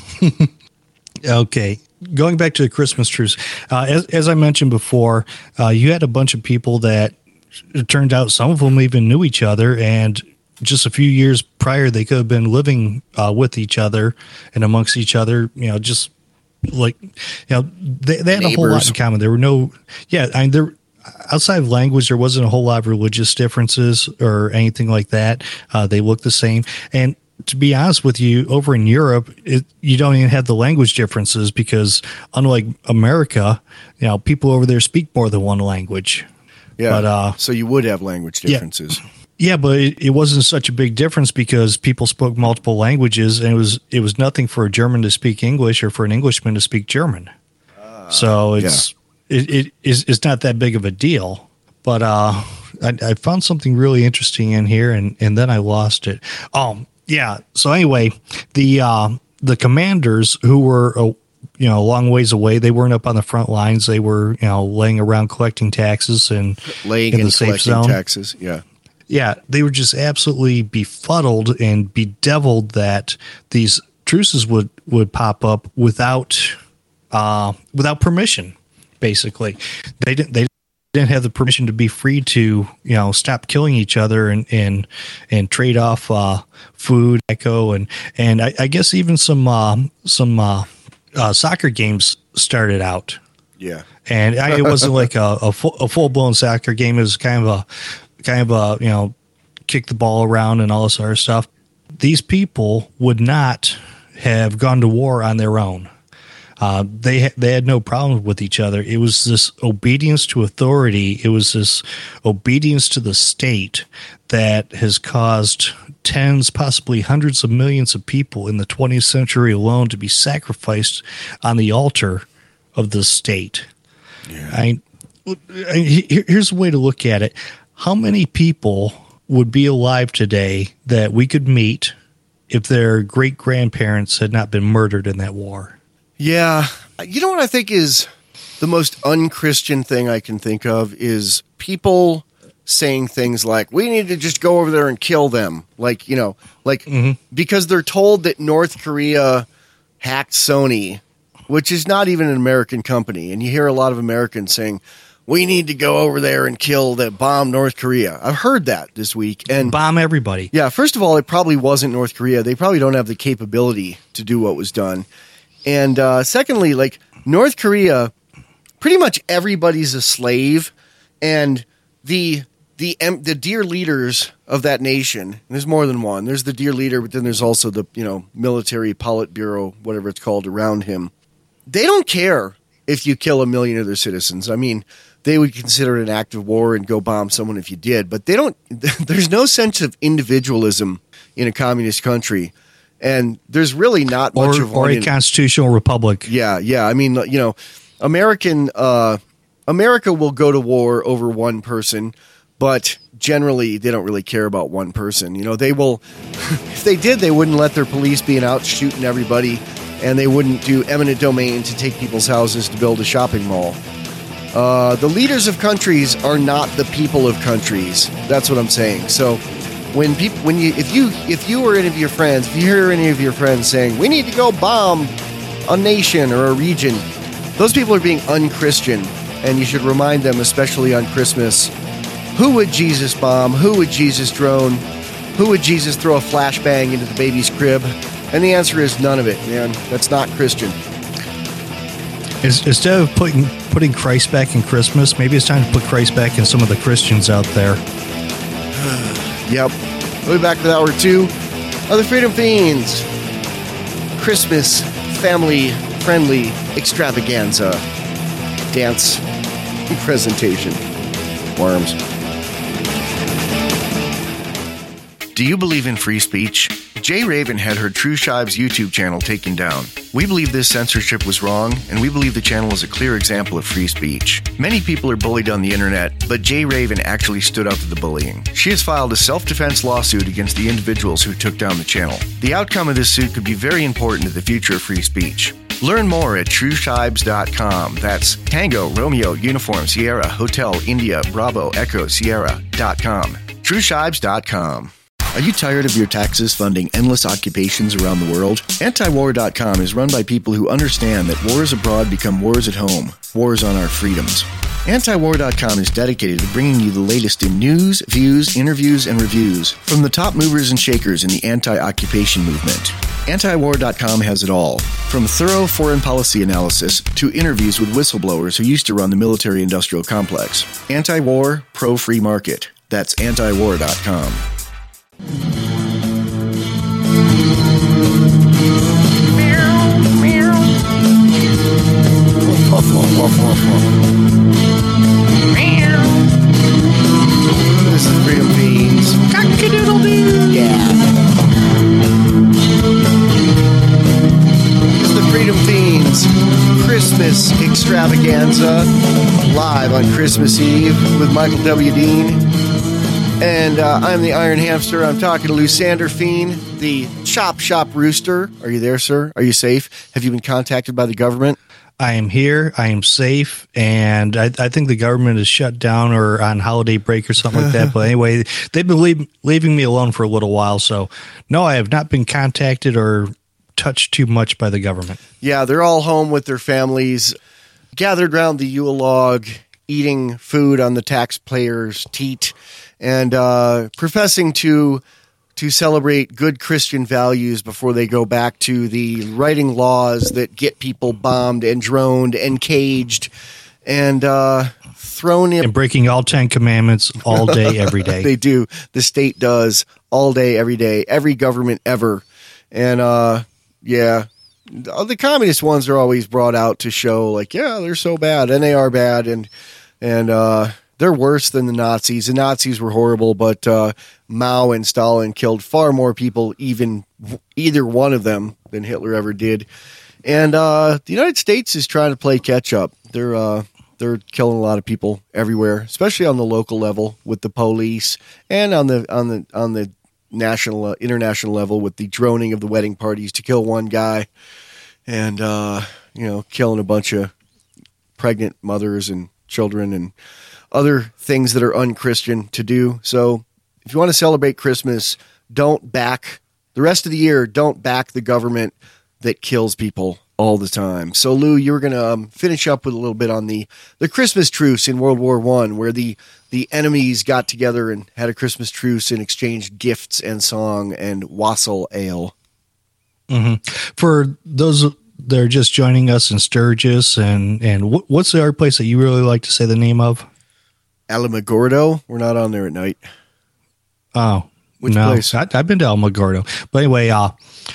Okay. Going back to the Christmas truce, uh, as, as I mentioned before, uh, you had a bunch of people that it turned out some of them even knew each other, and just a few years prior, they could have been living uh, with each other and amongst each other, you know, just like, you know, they, they had Neighbors. a whole lot in common. There were no, yeah, I mean, there, outside of language, there wasn't a whole lot of religious differences or anything like that. Uh, they looked the same. And to be honest with you, over in Europe, it, you don't even have the language differences because unlike America, you know, people over there speak more than one language. Yeah. But, uh, so you would have language differences. Yeah. Yeah, but it, it wasn't such a big difference because people spoke multiple languages, and it was it was nothing for a German to speak English or for an Englishman to speak German. Uh, so it's yeah. it, it is it's not that big of a deal. But uh, I, I found something really interesting in here, and, and then I lost it. Oh yeah. So anyway, the uh, the commanders who were uh, you know a long ways away, they weren't up on the front lines. They were you know laying around collecting taxes and laying in the safe zone. Taxes. Yeah. Yeah, they were just absolutely befuddled and bedeviled that these truces would, would pop up without uh, without permission. Basically, they didn't they didn't have the permission to be free to you know stop killing each other and and, and trade off uh, food, echo, and and I, I guess even some uh, some uh, uh, soccer games started out. Yeah, and I, it wasn't like a, a full a full blown soccer game. It was kind of a kind of a, you know, kick the ball around and all this other stuff. These people would not have gone to war on their own. Uh, they, ha- they had no problem with each other. It was this obedience to authority. It was this obedience to the state that has caused tens, possibly hundreds of millions of people in the twentieth century alone to be sacrificed on the altar of the state. Yeah. I, I, here's a way to look at it. How many people would be alive today that we could meet if their great-grandparents had not been murdered in that war? Yeah. You know what I think is the most unchristian thing I can think of is people saying things like, we need to just go over there and kill them. Like, you know, like mm-hmm. because they're told that North Korea hacked Sony, which is not even an American company. And you hear a lot of Americans saying, we need to go over there and kill that bomb North Korea. I've heard that this week. And bomb everybody. Yeah, first of all, it probably wasn't North Korea. They probably don't have the capability to do what was done. And uh, secondly, like North Korea, pretty much everybody's a slave. And the the the dear leaders of that nation, there's more than one. There's the dear leader, but then there's also the you know military Politburo, whatever it's called, around him. They don't care if you kill a million of their citizens. I mean, they would consider it an act of war and go bomb someone if you did. But they don't. There's no sense of individualism in a communist country, and there's really not much or, of or one a in, constitutional republic. Yeah, yeah. I mean, you know, American uh, America will go to war over one person, but generally they don't really care about one person. You know, they will. If they did, they wouldn't let their police be out shooting everybody. And they wouldn't do eminent domain to take people's houses to build a shopping mall. Uh, the leaders of countries are not the people of countries. That's what I'm saying. So when people, when you, if you, if you or any of your friends, if you hear any of your friends saying we need to go bomb a nation or a region, those people are being unchristian, and you should remind them, especially on Christmas, who would Jesus bomb? Who would Jesus drone? Who would Jesus throw a flashbang into the baby's crib? And the answer is none of it, man. That's not Christian. Instead of putting putting Christ back in Christmas, maybe it's time to put Christ back in some of the Christians out there. Yep. We'll be back with hour two of the Freedom Fiends. Christmas family-friendly extravaganza dance presentation. Worms. Do you believe in free speech? Jay Raven had her True Shives YouTube channel taken down. We believe this censorship was wrong, and we believe the channel is a clear example of free speech. Many people are bullied on the internet, but Jay Raven actually stood up to the bullying. She has filed a self-defense lawsuit against the individuals who took down the channel. The outcome of this suit could be very important to the future of free speech. Learn more at true shibes dot com. That's Tango, Romeo, Uniform, Sierra, Hotel, India, Bravo, Echo, Sierra dot com. true shibes dot com. Are you tired of your taxes funding endless occupations around the world? anti war dot com is run by people who understand that wars abroad become wars at home, wars on our freedoms. anti war dot com is dedicated to bringing you the latest in news, views, interviews, and reviews from the top movers and shakers in the anti-occupation movement. anti war dot com has it all, from thorough foreign policy analysis to interviews with whistleblowers who used to run the military-industrial complex. Anti-war, pro-free market. That's anti war dot com. This is Freedom Fiends. Cock-a-doodle-doo. Yeah. This is the Freedom Fiends Christmas extravaganza, live on Christmas Eve with Michael W. Dean. And uh, I'm the Iron Hamster. I'm talking to Lusander Fiend, the Chop Shop Rooster. Are you there, sir? Are you safe? Have you been contacted by the government? I am here. I am safe, and I, I think the government is shut down or on holiday break or something like that. But anyway, they've been leave, leaving me alone for a little while. So, no, I have not been contacted or touched too much by the government. Yeah, they're all home with their families, gathered around the Yule log, eating food on the taxpayers' teat, and uh, professing to to celebrate good Christian values before they go back to the writing laws that get people bombed and droned and caged and uh, thrown in. And breaking all Ten Commandments all day, every day. They do. The state does all day, every day, every government ever. And uh, yeah, the communist ones are always brought out to show like, yeah, they're so bad and they are bad. And, and, uh, they're worse than the Nazis. The Nazis were horrible, but uh, Mao and Stalin killed far more people, even either one of them, than Hitler ever did. And uh, the United States is trying to play catch up. They're uh, they're killing a lot of people everywhere, especially on the local level with the police, and on the on the on the national uh, international level with the droning of the wedding parties to kill one guy, and uh, you know, killing a bunch of pregnant mothers and children and other things that are unchristian to do. So if you want to celebrate Christmas, don't back the rest of the year. Don't back the government that kills people all the time. So Lou, you were going to um, finish up with a little bit on the, the Christmas truce in World War One, where the, the enemies got together and had a Christmas truce and exchanged gifts and song and wassail ale. Mm-hmm. For those that are just joining us in Sturgis, and, and what, what's the other place that you really like to say the name of? Alamogordo. We're not on there at night. Oh, which no. place? I, I've been to Alamogordo, but anyway, uh,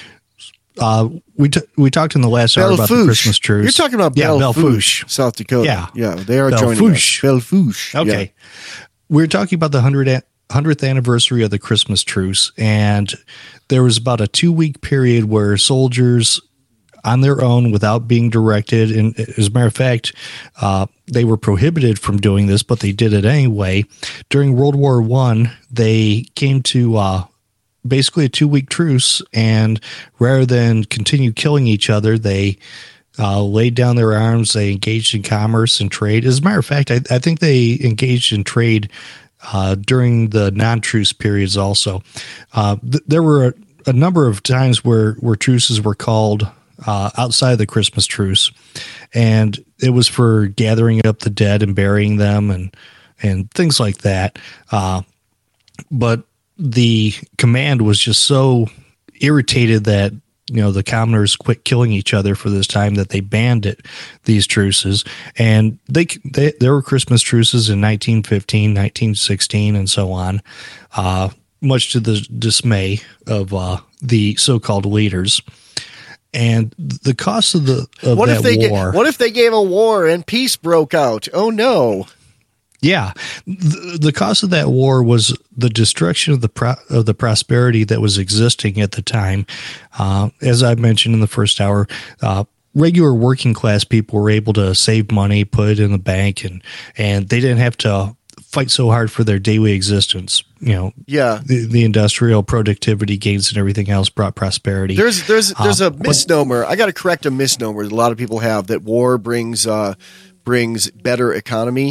uh, we t- we talked in the last hour about the Christmas truce. You're talking about yeah, Belle Fourche, Fourche, South Dakota. Yeah, yeah, they are Belle joining Fourche. us. Belle Fourche. Okay, yeah. We're talking about the hundredth anniversary of the Christmas truce, and there was about a two week period where soldiers, on their own, without being directed, and as a matter of fact, uh, they were prohibited from doing this, but they did it anyway. During World War One, they came to uh, basically a two-week truce, and rather than continue killing each other, they uh, laid down their arms. They engaged in commerce and trade. As a matter of fact, I, I think they engaged in trade uh, during the non-truce periods also. Uh, th- there were a, a number of times where, where truces were called Uh, outside of the Christmas truce, and it was for gathering up the dead and burying them and and things like that. Uh, but the command was just so irritated that, you know, the commoners quit killing each other for this time that they banned it, these truces. And they, they there were Christmas truces in nineteen fifteen, nineteen sixteen, and so on, uh, much to the dismay of uh, the so-called leaders. And the cost of the of what that if they war. Ga- what if they gave a war and peace broke out? Oh no! Yeah, the, the cost of that war was the destruction of the pro, of the prosperity that was existing at the time. Uh, as I mentioned in the first hour, uh, regular working class people were able to save money, put it in the bank, and and they didn't have to fight so hard for their daily existence. You know, yeah, the, the industrial productivity gains and everything else brought prosperity. There's there's there's uh, a misnomer. I got to correct a misnomer that a lot of people have, that war brings uh, brings better economy.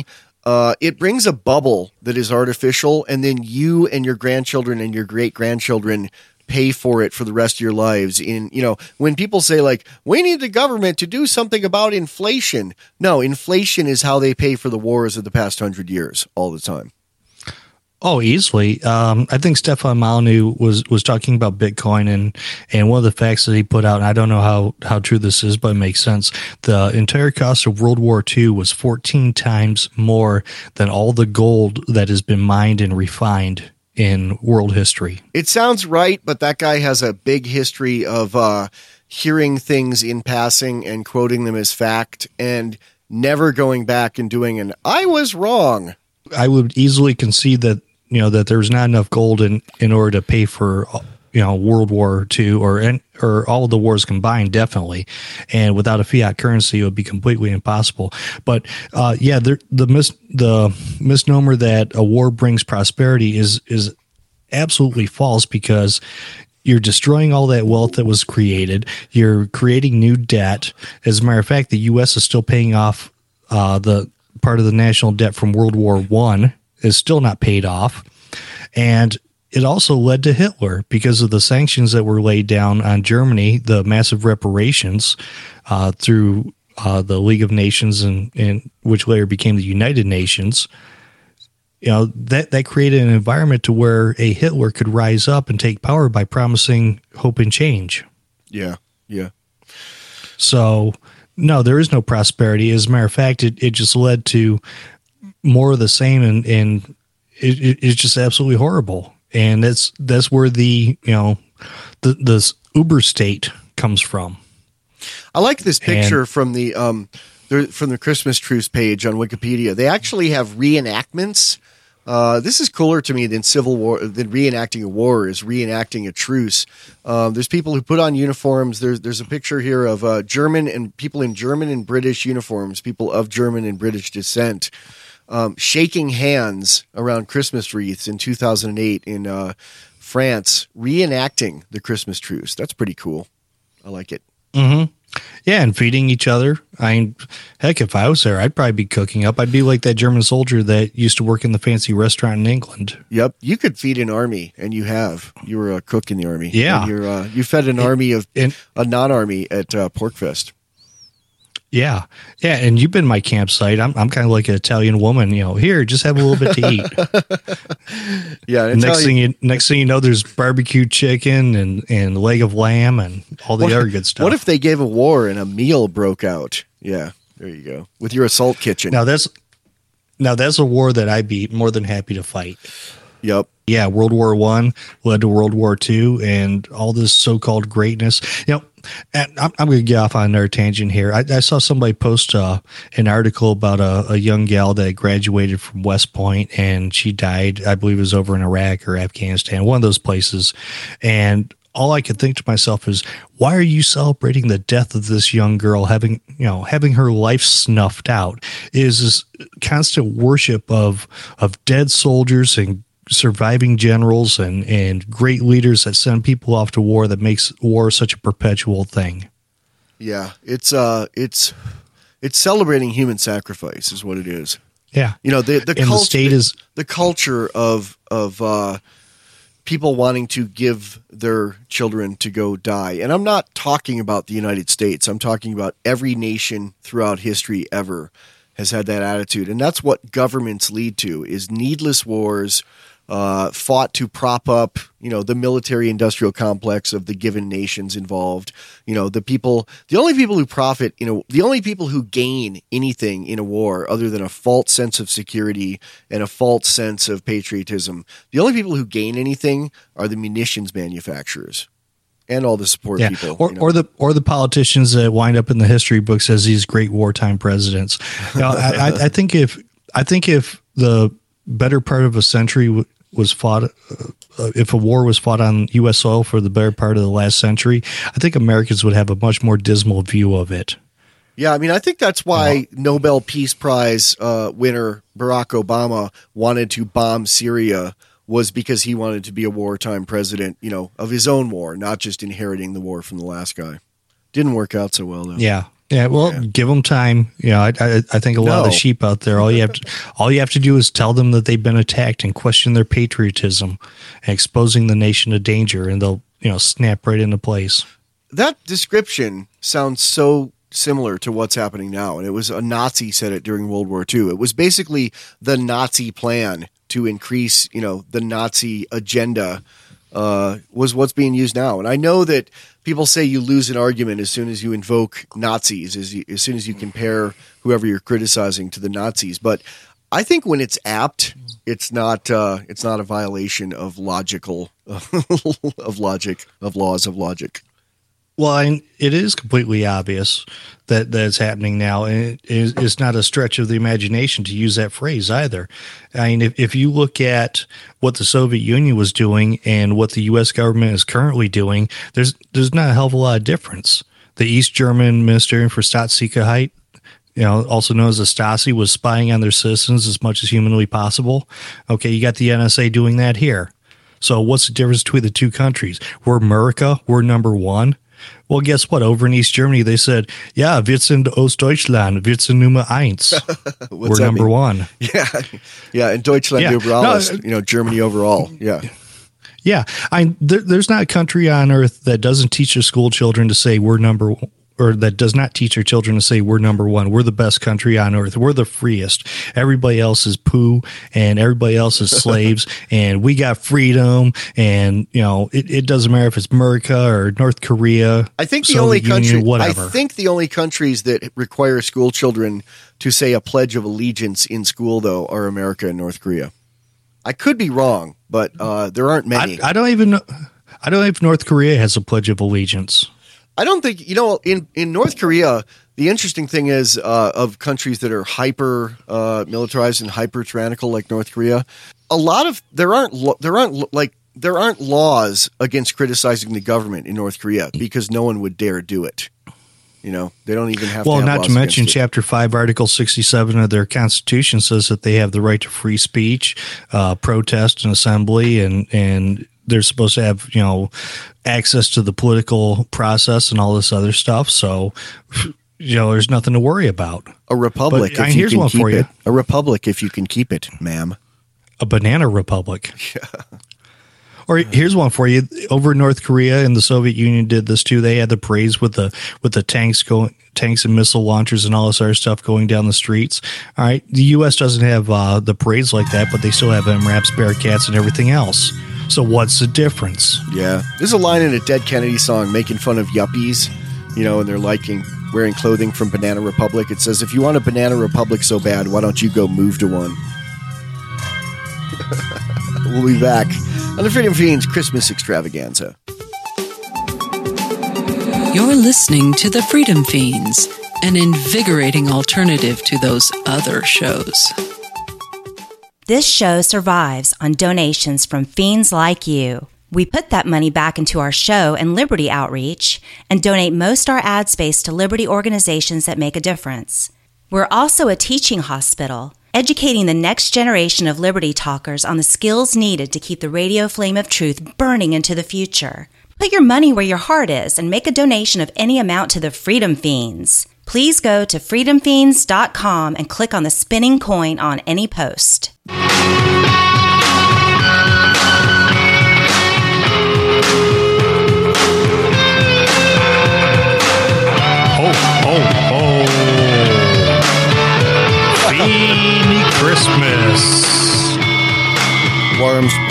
uh, it brings a bubble that is artificial, and then you and your grandchildren and your great grandchildren pay for it for the rest of your lives. In, you know, when people say like, we need the government to do something about inflation. No, inflation is how they pay for the wars of the past hundred years all the time. Oh, easily. Um, I think Stefan Molyneux was, was talking about Bitcoin, and, and one of the facts that he put out, and I don't know how, how true this is, but it makes sense. The entire cost of World War Two was fourteen times more than all the gold that has been mined and refined in world history. It sounds right, but that guy has a big history of uh, hearing things in passing and quoting them as fact and never going back and doing an I was wrong. I would easily concede that, you know, that there's not enough gold in, in order to pay for, you know, World War Two or or all of the wars combined, definitely. And without a fiat currency, it would be completely impossible. But uh, yeah, the the mis the misnomer that a war brings prosperity is is absolutely false, because you're destroying all that wealth that was created. You're creating new debt. As a matter of fact, the U S is still paying off uh, the part of the national debt from World War One. Is still not paid off. And it also led to Hitler because of the sanctions that were laid down on Germany, the massive reparations uh, through uh, the League of Nations, and, and which later became the United Nations. You know, that, that created an environment to where a Hitler could rise up and take power by promising hope and change. Yeah, yeah. So, no, there is no prosperity. As a matter of fact, it, it just led to more of the same, and, and it, it, it's just absolutely horrible. And that's that's where the, you know, the this Uber state comes from. I like this picture and, from the um from the Christmas truce page on Wikipedia. They actually have reenactments. Uh, this is cooler to me than Civil War, than reenacting a war is reenacting a truce. Um, there's people who put on uniforms. There's there's a picture here of uh, German and people in German and British uniforms, people of German and British descent. Um, shaking hands around Christmas wreaths in two thousand eight in uh, France, reenacting the Christmas truce. That's pretty cool. I like it. Mm-hmm. Yeah, and feeding each other. I mean, heck, if I was there, I'd probably be cooking up. I'd be like that German soldier that used to work in the fancy restaurant in England. Yep, you could feed an army, and you have. You were a cook in the army. Yeah, and you're, uh, you fed an army of and, a non-army at uh, Porkfest. Yeah. Yeah. And you've been my campsite. I'm I'm kind of like an Italian woman, you know, here, just have a little bit to eat. Yeah. Next Italian- thing you next thing you know, there's barbecue chicken and, and leg of lamb and all the what, other good stuff. What if they gave a war and a meal broke out? Yeah. There you go. With your assault kitchen. Now that's now that's a war that I'd be more than happy to fight. Yep. Yeah, World War One led to World War Two, and all this so-called greatness. You know, and I'm, I'm going to get off on another tangent here. I, I saw somebody post uh, an article about a, a young gal that graduated from West Point, and she died. I believe it was over in Iraq or Afghanistan, one of those places. And all I could think to myself is, why are you celebrating the death of this young girl, having, you know, having her life snuffed out? It is this constant worship of of dead soldiers and surviving generals and, and great leaders that send people off to war that makes war such a perpetual thing. Yeah, it's uh, it's it's celebrating human sacrifice is what it is. Yeah, you know the the, and cult- the state the, is the culture of of uh, people wanting to give their children to go die, and I'm not talking about the United States. I'm talking about every nation throughout history ever has had that attitude, and that's what governments lead to: is needless wars. Uh, fought to prop up, you know, the military-industrial complex of the given nations involved. You know, the people, the only people who profit, you know, the only people who gain anything in a war other than a false sense of security and a false sense of patriotism, the only people who gain anything are the munitions manufacturers and all the support yeah. people. Or, you know? or the or the politicians that wind up in the history books as these great wartime presidents. You know, I, I, I think if I think if the better part of a century w- was fought, uh, if a war was fought on U S soil for the better part of the last century, I think Americans would have a much more dismal view of it. Yeah, I mean, I think that's why Nobel Peace Prize uh, winner Barack Obama wanted to bomb Syria, was because he wanted to be a wartime president, you know, of his own war, not just inheriting the war from the last guy. Didn't work out so well, though. Yeah. Yeah, well, Yeah. give them time. You know, I, I, I think a lot of the No. sheep out there, all you have to, all you have to do is tell them that they've been attacked and question their patriotism, and exposing the nation to danger, and they'll, you know, snap right into place. That description sounds so similar to what's happening now. And it was a Nazi said it during World War Two. It was basically the Nazi plan to increase, you know, the Nazi agenda uh, was what's being used now. And I know that people say you lose an argument as soon as you invoke Nazis, as, you, as soon as you compare whoever you're criticizing to the Nazis. But I think when it's apt, it's not uh, it's not a violation of logical of logic of laws of logic. Well, I, it is completely obvious that that's happening now, and it is, it's not a stretch of the imagination to use that phrase either. I mean, if, if you look at what the Soviet Union was doing and what the U S government is currently doing, there's there's not a hell of a lot of difference. The East German Ministerium for Staatssicherheit, you know, also known as the Stasi, was spying on their citizens as much as humanly possible. Okay, you got the N S A doing that here. So what's the difference between the two countries? We're America. We're number one. Well, guess what? Over in East Germany, they said, yeah, wir sind Ostdeutschland, wir sind Nummer eins. We're number mean? one. Yeah. Yeah. And Deutschland Yeah. über alles, No, you know, Germany overall. Yeah. Yeah. I, there, there's not a country on earth that doesn't teach their school children to say we're number one. Or that does not teach their children to say we're number one. We're the best country on earth. We're the freest. Everybody else is poo, and everybody else is slaves, and we got freedom. And you know, it, it doesn't matter if it's America or North Korea. I think the Soviet only Union, country, whatever. I think the only countries that require school children to say a pledge of allegiance in school, though, are America and North Korea. I could be wrong, but uh, there aren't many. I, I don't even know. I don't know if North Korea has a pledge of allegiance. I don't think, you know, in, in North Korea, the interesting thing is uh, of countries that are hyper uh, militarized and hyper tyrannical like North Korea, a lot of there aren't lo- there aren't like there aren't laws against criticizing the government in North Korea because no one would dare do it. You know, they don't even have well, to have not laws to mention against it. Chapter five, Article sixty-seven of their Constitution says that they have the right to free speech, uh, protest, and assembly, and and they're supposed to have, you know, access to the political process and all this other stuff. So, you know, there's nothing to worry about. A republic, But, uh, if you here's can one keep for you. it. A republic, if you can keep it, ma'am. A banana republic. Yeah. Or here's one for you. Over in North Korea and the Soviet Union did this too. They had the parades with the with the tanks going, tanks and missile launchers and all this other stuff going down the streets. All right, the U S doesn't have uh, the parades like that, but they still have M RAPs, Bearcats, and everything else. So what's the difference? Yeah. There's a line in a Dead Kennedy song making fun of yuppies, you know, and they're liking wearing clothing from Banana Republic. It says, if you want a Banana Republic so bad, why don't you go move to one? We'll be back on the Freedom Fiends Christmas Extravaganza. You're listening to the Freedom Fiends, an invigorating alternative to those other shows. This show survives on donations from fiends like you. We put that money back into our show and Liberty outreach and donate most our ad space to Liberty organizations that make a difference. We're also a teaching hospital, educating the next generation of Liberty talkers on the skills needed to keep the radio flame of truth burning into the future. Put your money where your heart is and make a donation of any amount to the Freedom Fiends. Please go to freedom fiends dot com and click on the spinning coin on any post. Ho, ho, ho. Fiend Christmas. Worms.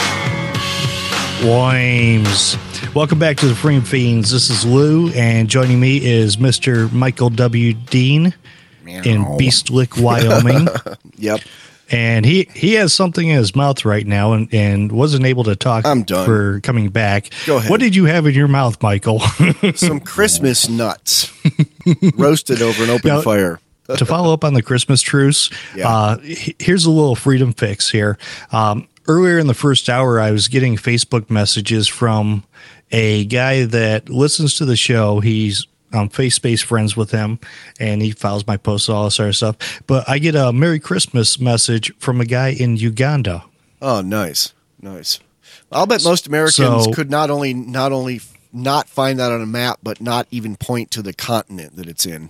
Wimes. Welcome back to the Freedom Fiends. This is Lou, and joining me is Mister Michael W. Dean in Beast Lick, Wyoming. Yep. And he, he has something in his mouth right now and, and wasn't able to talk I'm done. for coming back. Go ahead. What did you have in your mouth, Michael? Some Christmas nuts roasted over an open Now- fire. To follow up on the Christmas truce, Yeah. uh, he- here's a little freedom fix here. Um, earlier in the first hour, I was getting Facebook messages from a guy that listens to the show. He's I'm face-based friends with him, and he follows my posts, all this other stuff. But I get a Merry Christmas message from a guy in Uganda. Oh, nice, nice. I'll bet most Americans So- could not only not only not find that on a map, but not even point to the continent that it's in.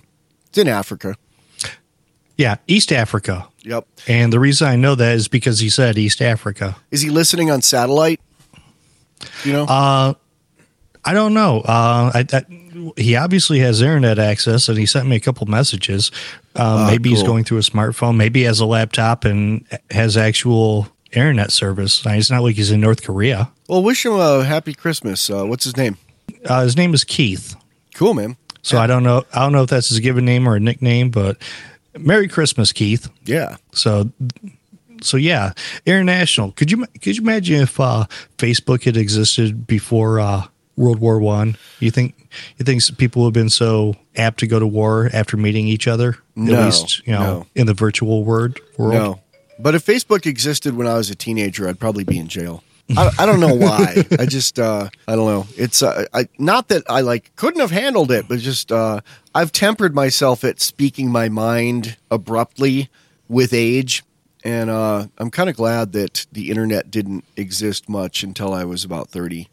It's in Africa. Yeah, East Africa. Yep. And the reason I know that is because he said East Africa. Is he listening on satellite? You know? Uh, I don't know. Uh, I, I, he obviously has internet access, and he sent me a couple messages. Uh, Ah, maybe he's cool. going through a smartphone. Maybe he has a laptop and has actual internet service. I mean, it's not like he's in North Korea. Well, wish him a happy Christmas. Uh, what's his name? Uh, his name is Keith. Cool, man. So I don't know. I don't know if that's his given name or a nickname, but Merry Christmas, Keith. Yeah. So, so yeah, international. Could you could you imagine if uh, Facebook had existed before uh, World War One? You think you think people would have been so apt to go to war after meeting each other? No, At least you know no. in the virtual word world. No. But if Facebook existed when I was a teenager, I'd probably be in jail. I, I don't know why. I just, uh, I don't know. It's uh, I, not that I like couldn't have handled it, but just uh, I've tempered myself at speaking my mind abruptly with age. And uh, I'm kind of glad that the internet didn't exist much until I was about thirty.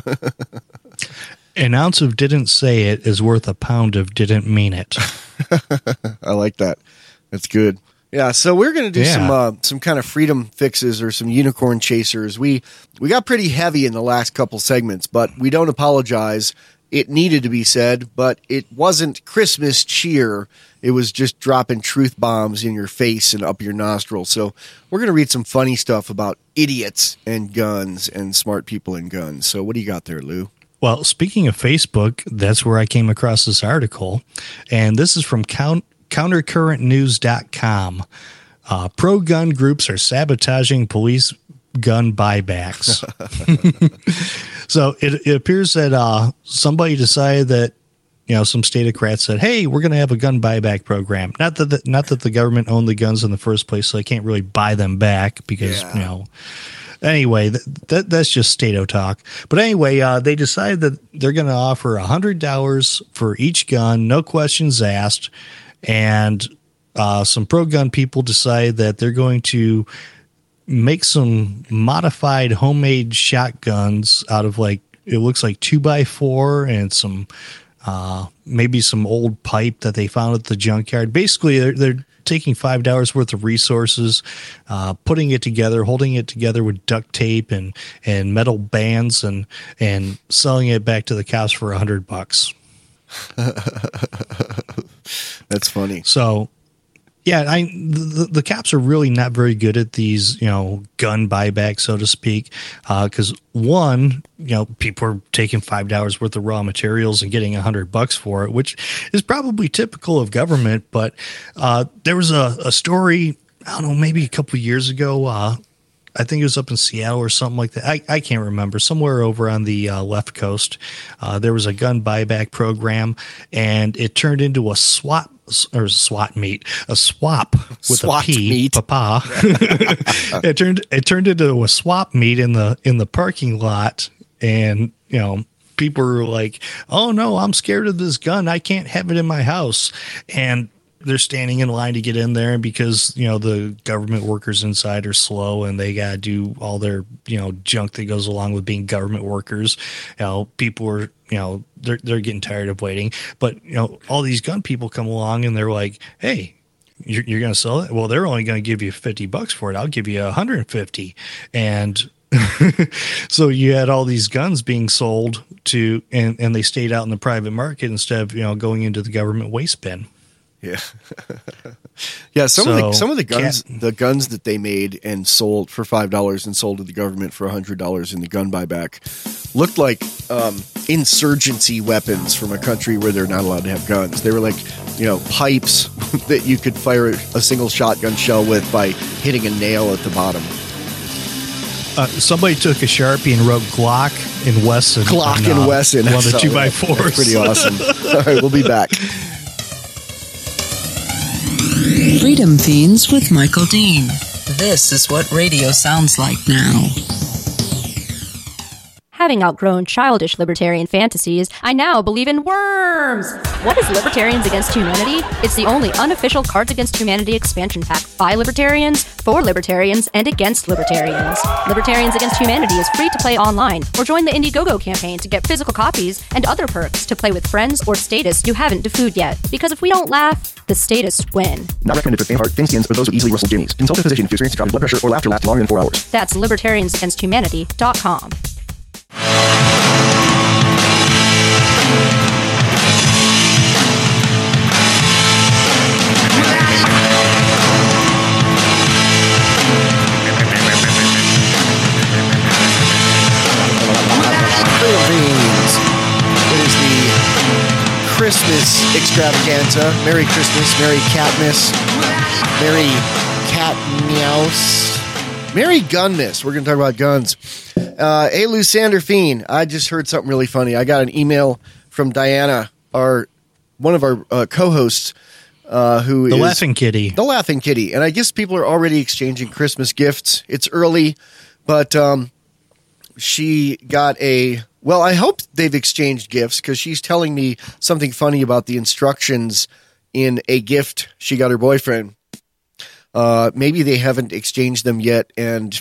An ounce of didn't say it is worth a pound of didn't mean it. I like that. That's good. Yeah, so we're going to do Yeah. some uh, some kind of freedom fixes or some unicorn chasers. We we got pretty heavy in the last couple segments, but we don't apologize. It needed to be said, but it wasn't Christmas cheer. It was just dropping truth bombs in your face and up your nostril. So we're going to read some funny stuff about idiots and guns and smart people and guns. So what do you got there, Lou? Well, speaking of Facebook, that's where I came across this article. And this is from count, countercurrent news dot com. Uh, pro-gun groups are sabotaging police gun buybacks. So it, it appears that uh, somebody decided that, you know, some statocrats said, hey, we're going to have a gun buyback program. Not that the, not that the government owned the guns in the first place, so they can't really buy them back because, Yeah. you know, anyway, that, that that's just stato talk. But anyway, uh, they decided that they're going to offer one hundred dollars for each gun, no questions asked. And uh, some pro-gun people decided that they're going to make some modified homemade shotguns out of, like, it looks like two by four and some uh, maybe some old pipe that they found at the junkyard. Basically, they're, they're taking five dollars worth of resources, uh, putting it together, holding it together with duct tape and, and metal bands, and and selling it back to the cops for a hundred bucks. That's funny. So, yeah, I the, the cops are really not very good at these, you know, gun buyback, so to speak, because uh, one, you know, people are taking five dollars worth of raw materials and getting a hundred bucks for it, which is probably typical of government. But uh, there was a, a story, I don't know, maybe a couple of years ago. Uh, I think it was up in Seattle or something like that. I, I can't remember. Somewhere over on the uh, left coast, uh, there was a gun buyback program, and it turned into a SWAT or SWAT meet, a swap with SWAT a P, meet. papa. it turned it turned into a swap meet in the in the parking lot, and you know, people were like, "Oh no, I'm scared of this gun. I can't have it in my house," and they're standing in line to get in there, and because, you know, the government workers inside are slow and they got to do all their, you know, junk that goes along with being government workers. You know, people are, you know, they're, they're getting tired of waiting, but, you know, all these gun people come along and they're like, hey, you're, you're going to sell it? Well, they're only going to give you fifty bucks for it. I'll give you a hundred fifty. And so you had all these guns being sold to, and, and they stayed out in the private market instead of, you know, going into the government waste bin. Yeah, yeah. Some of the So, some of the guns, cat- the guns that they made and sold for five dollars and sold to the government for a hundred dollars in the gun buyback, looked like um, insurgency weapons from a country where they're not allowed to have guns. They were like, you know, pipes that you could fire a single shotgun shell with by hitting a nail at the bottom. Uh, somebody took a Sharpie and wrote Glock and Wesson. Glock on, and uh, Wesson. One of the So two by that- fours. That's pretty awesome. All right, we'll be back. Freedom Fiends with Michael Dean. This is what radio sounds like now. Had Having outgrown childish libertarian fantasies, I now believe in worms! What is Libertarians Against Humanity? It's the only unofficial Cards Against Humanity expansion pack by libertarians, for libertarians, and against libertarians. Libertarians Against Humanity is free to play online, or join the Indiegogo campaign to get physical copies and other perks to play with friends or status you haven't defooed yet. Because if we don't laugh, the status win. Not recommended for faint heart, thin skins, or those who easily rustle jimmies. Consult a physician if you experience dropped blood pressure or laughter lasts longer than four hours. That's libertarians against humanity dot com. It is the Christmas extravaganza. Merry Christmas, Merry Catmas, Merry Cat Meows, Merry Gunmas. We're going to talk about guns. Uh, hey, Lusander Fiend, I just heard something really funny. I got an email from Diana, our one of our uh, co-hosts, uh, who the is Laughing Kitty. The Laughing Kitty, and I guess people are already exchanging Christmas gifts. It's early, but um, she got a. Well, I hope they've exchanged gifts because she's telling me something funny about the instructions in a gift she got her boyfriend. Uh, maybe they haven't exchanged them yet, and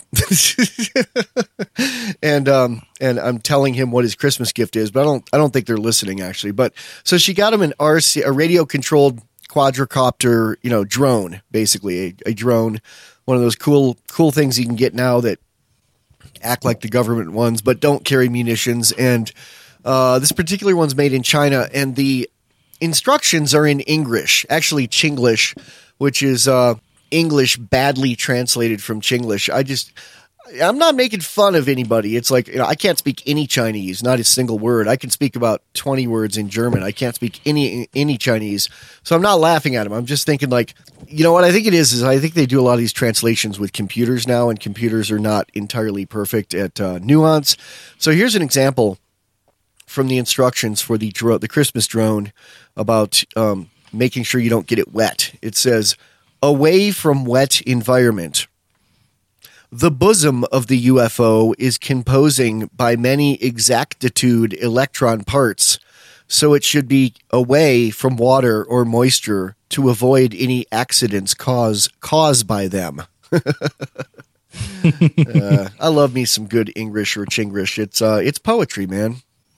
and um, and I'm telling him what his Christmas gift is, but I don't I don't think they're listening actually. But so she got him an R C, a radio controlled quadricopter, you know, drone, basically a, a drone, one of those cool cool things you can get now that act like the government ones, but don't carry munitions. And uh, this particular one's made in China, and the instructions are in English, actually Chinglish, which is uh, English badly translated from Chinglish. I just, I'm not making fun of anybody. It's like, you know, I can't speak any Chinese, not a single word. I can speak about twenty words in German. I can't speak any any Chinese. So I'm not laughing at them. I'm just thinking like, you know what I think it is, is I think they do a lot of these translations with computers now, and computers are not entirely perfect at uh, nuance. So here's an example from the instructions for the dro- the Christmas drone about um, making sure you don't get it wet. It says, away from wet environment. The bosom of the U F O is composing by many exactitude electron parts, so it should be away from water or moisture to avoid any accidents cause, caused by them. uh, I love me some good English or Chinglish. It's uh, it's poetry, man.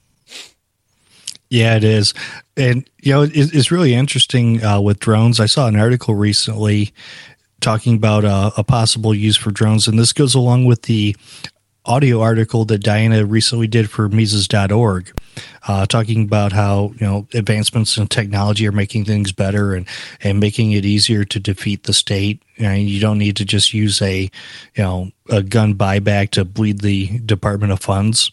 Yeah, it is. And, you know, it, it's really interesting uh, with drones. I saw an article recently talking about uh, a possible use for drones, and this goes along with the audio article that Diana recently did for Mises dot org, uh, talking about how, you know, advancements in technology are making things better and, and making it easier to defeat the state. And you don't need to just use a, you know, a gun buyback to bleed the Department of Funds.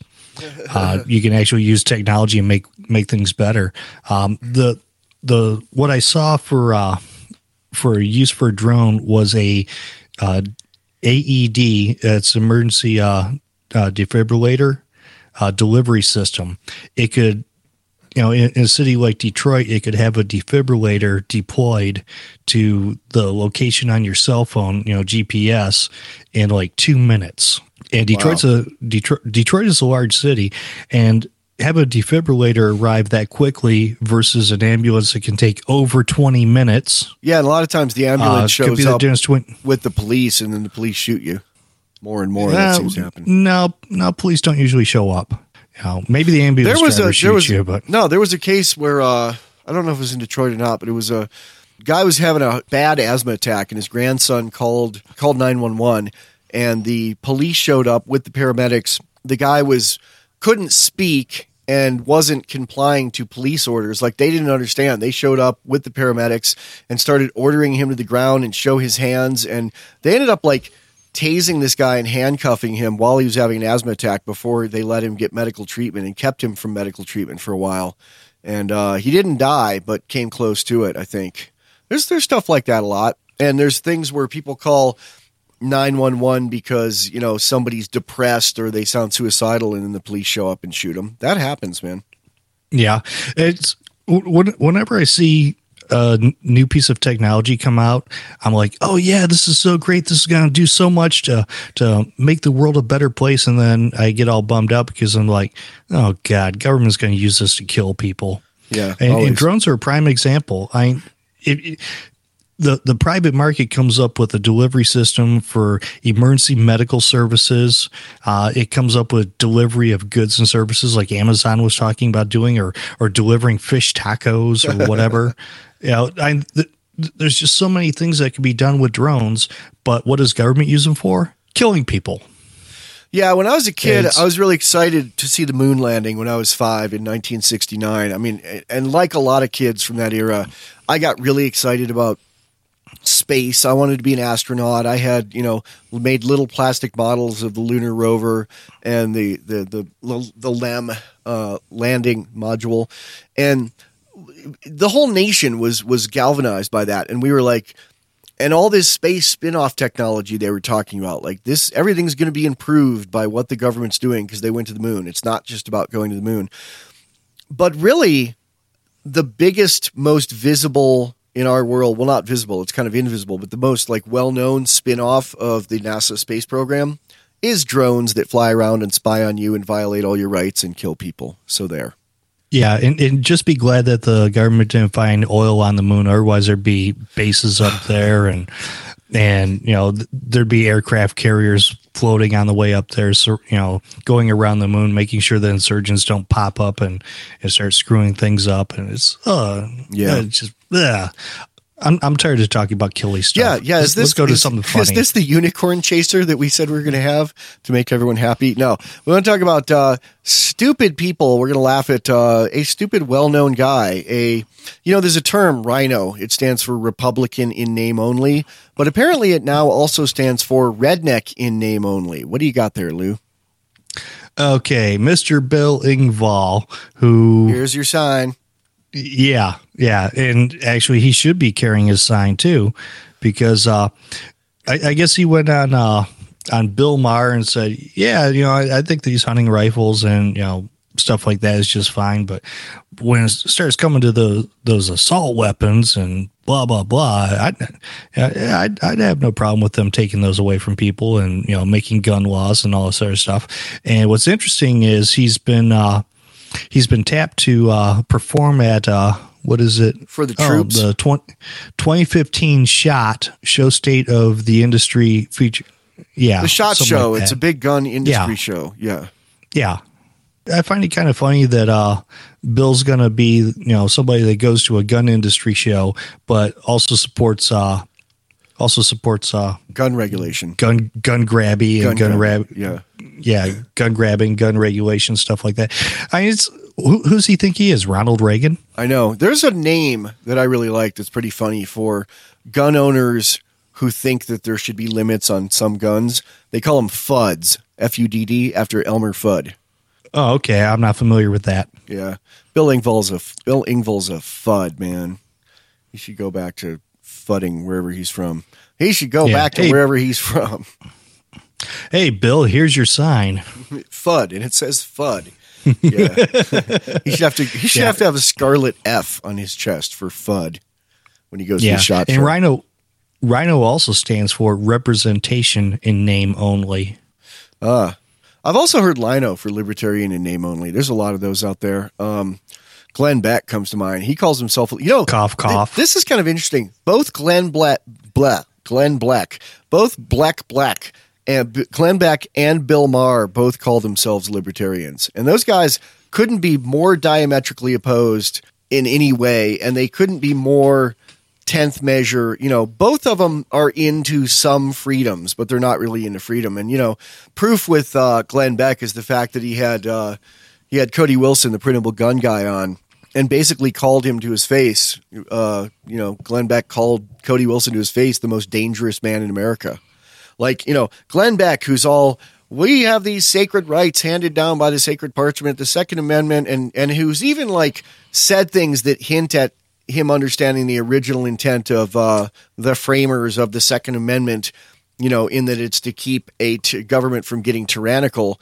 Uh, you can actually use technology and make make things better. Um, the the what I saw for uh, for use for a drone was a uh, A E D. It's emergency uh, uh, defibrillator uh, delivery system. It could, you know, in, in a city like Detroit, it could have a defibrillator deployed to the location on your cell phone, you know, G P S, in like two minutes. And Detroit's wow. a Detroit. Detroit is a large city, and have a defibrillator arrive that quickly versus an ambulance that can take over twenty minutes. Yeah, and a lot of times the ambulance uh, shows up twin- with the police, and then the police shoot you. More and more, uh, that seems to happen. No, no, police don't usually show up. You know, maybe the ambulance there was driver a, shoots there was, you, but no, there was a case where uh, I don't know if it was in Detroit or not, but it was a guy was having a bad asthma attack, and his grandson called called nine one one. And the police showed up with the paramedics. The guy was couldn't speak and wasn't complying to police orders. Like, they didn't understand. They showed up with the paramedics and started ordering him to the ground and show his hands. And they ended up like tasing this guy and handcuffing him while he was having an asthma attack before they let him get medical treatment, and kept him from medical treatment for a while. And uh, he didn't die, but came close to it, I think. There's there's stuff like that a lot. And there's things where people call nine one one because, you know, somebody's depressed or they sound suicidal, and then the police show up and shoot them. That happens, man. Yeah. It's whenever I see a n- new piece of technology come out, I'm like, oh yeah, this is so great. This is going to do so much to to make the world a better place. And then I get all bummed out because I'm like, oh God, government's going to use this to kill people. Yeah, and, always. and drones are a prime example. I it, it, the the private market comes up with a delivery system for emergency medical services. Uh, it comes up with delivery of goods and services, like Amazon was talking about doing, or or delivering fish tacos or whatever. You know, I, th- there's just so many things that can be done with drones. But what does government use them for? Killing people. Yeah, when I was a kid, It's- I was really excited to see the moon landing when I was five in nineteen sixty-nine. I mean, and like a lot of kids from that era, I got really excited about space. I wanted to be an astronaut. I had, you know, made little plastic models of the lunar rover and the the the the LEM uh, landing module, and the whole nation was was galvanized by that. And we were like, and all this space spin-off technology they were talking about, like this, everything's going to be improved by what the government's doing because they went to the moon. It's not just about going to the moon, but really, the biggest, most visible in our world, well, not visible, it's kind of invisible, but the most like well-known spin-off of the NASA space program is drones that fly around and spy on you and violate all your rights and kill people. So there. Yeah, and, and just be glad that the government didn't find oil on the moon. Otherwise, there'd be bases up there, and and you know th- there'd be aircraft carriers floating on the way up there. So you know, going around the moon, making sure the insurgents don't pop up and, and start screwing things up. And it's uh Yeah. it's just yeah. I'm I'm tired of talking about killy stuff. Yeah, yeah. Let's, Is this, let's go to is, something funny. Is this the unicorn chaser that we said we were going to have to make everyone happy? No, we want to talk about uh, stupid people. We're going to laugh at uh, a stupid, well-known guy. A, you know, there's a term, RHINO. It stands for Republican in name only, but apparently it now also stands for redneck in name only. What do you got there, Lou? Okay, Mister Bill Engvall, who Here's your sign. Yeah, yeah, and actually, he should be carrying his sign too, because uh, I, I guess he went on uh, on Bill Maher and said, "Yeah, you know, I, I think these hunting rifles and you know stuff like that is just fine, but when it starts coming to the those assault weapons and blah blah blah, I'd, I'd I'd have no problem with them taking those away from people and you know making gun laws and all this other stuff." And what's interesting is he's been. Uh, He's been tapped to uh, perform at, uh, what is it? For the troops? Oh, the twenty, twenty fifteen SHOT, Show State of the Industry feature. Yeah. The SHOT something Show. like It's that. a big gun industry Yeah. show. Yeah. Yeah. I find it kind of funny that uh, Bill's going to be, you know, somebody that goes to a gun industry show, but also supports, uh, also supports uh, Gun regulation. gun gun grabby and gun, grab- rab, Yeah. yeah, gun grabbing, gun regulation, stuff like that. I mean, it's who, who's he think he is? Ronald Reagan? I know. There's a name that I really like that's pretty funny for gun owners who think that there should be limits on some guns. They call them F U Ds, F U D D, after Elmer Fudd. Oh, okay. I'm not familiar with that. Yeah. Bill Engvall's a, Bill Engvall's a F U D, man. He should go back to fudding wherever he's from. He should go Yeah. back to Hey. wherever he's from. Hey, Bill, here's your sign. F U D, and it says F U D. Yeah. he should have to he should Yeah. have to have a scarlet F on his chest for F U D when he goes Yeah, to the SHOT and show. Rhino, Rhino also stands for representation in name only. Ah, I've also heard Lino for libertarian in name only. There's a lot of those out there. Um, Glenn Beck comes to mind. He calls himself, you know, Cough, cough. th- this is kind of interesting. Both Glenn Black, Black, Glenn Black, both Black Black, and B- Glenn Beck and Bill Maher both call themselves libertarians, and those guys couldn't be more diametrically opposed in any way, and they couldn't be more tenth measure. You know, both of them are into some freedoms, but they're not really into freedom. And you know, proof with uh, Glenn Beck is the fact that he had uh, he had Cody Wilson, the printable gun guy, on, and basically called him to his face. Uh, you know, Glenn Beck called Cody Wilson to his face the most dangerous man in America. Like, you know, Glenn Beck, who's all, we have these sacred rights handed down by the sacred parchment, the Second Amendment, and and who's even like said things that hint at him understanding the original intent of uh, the framers of the Second Amendment, you know, in that it's to keep a t- government from getting tyrannical.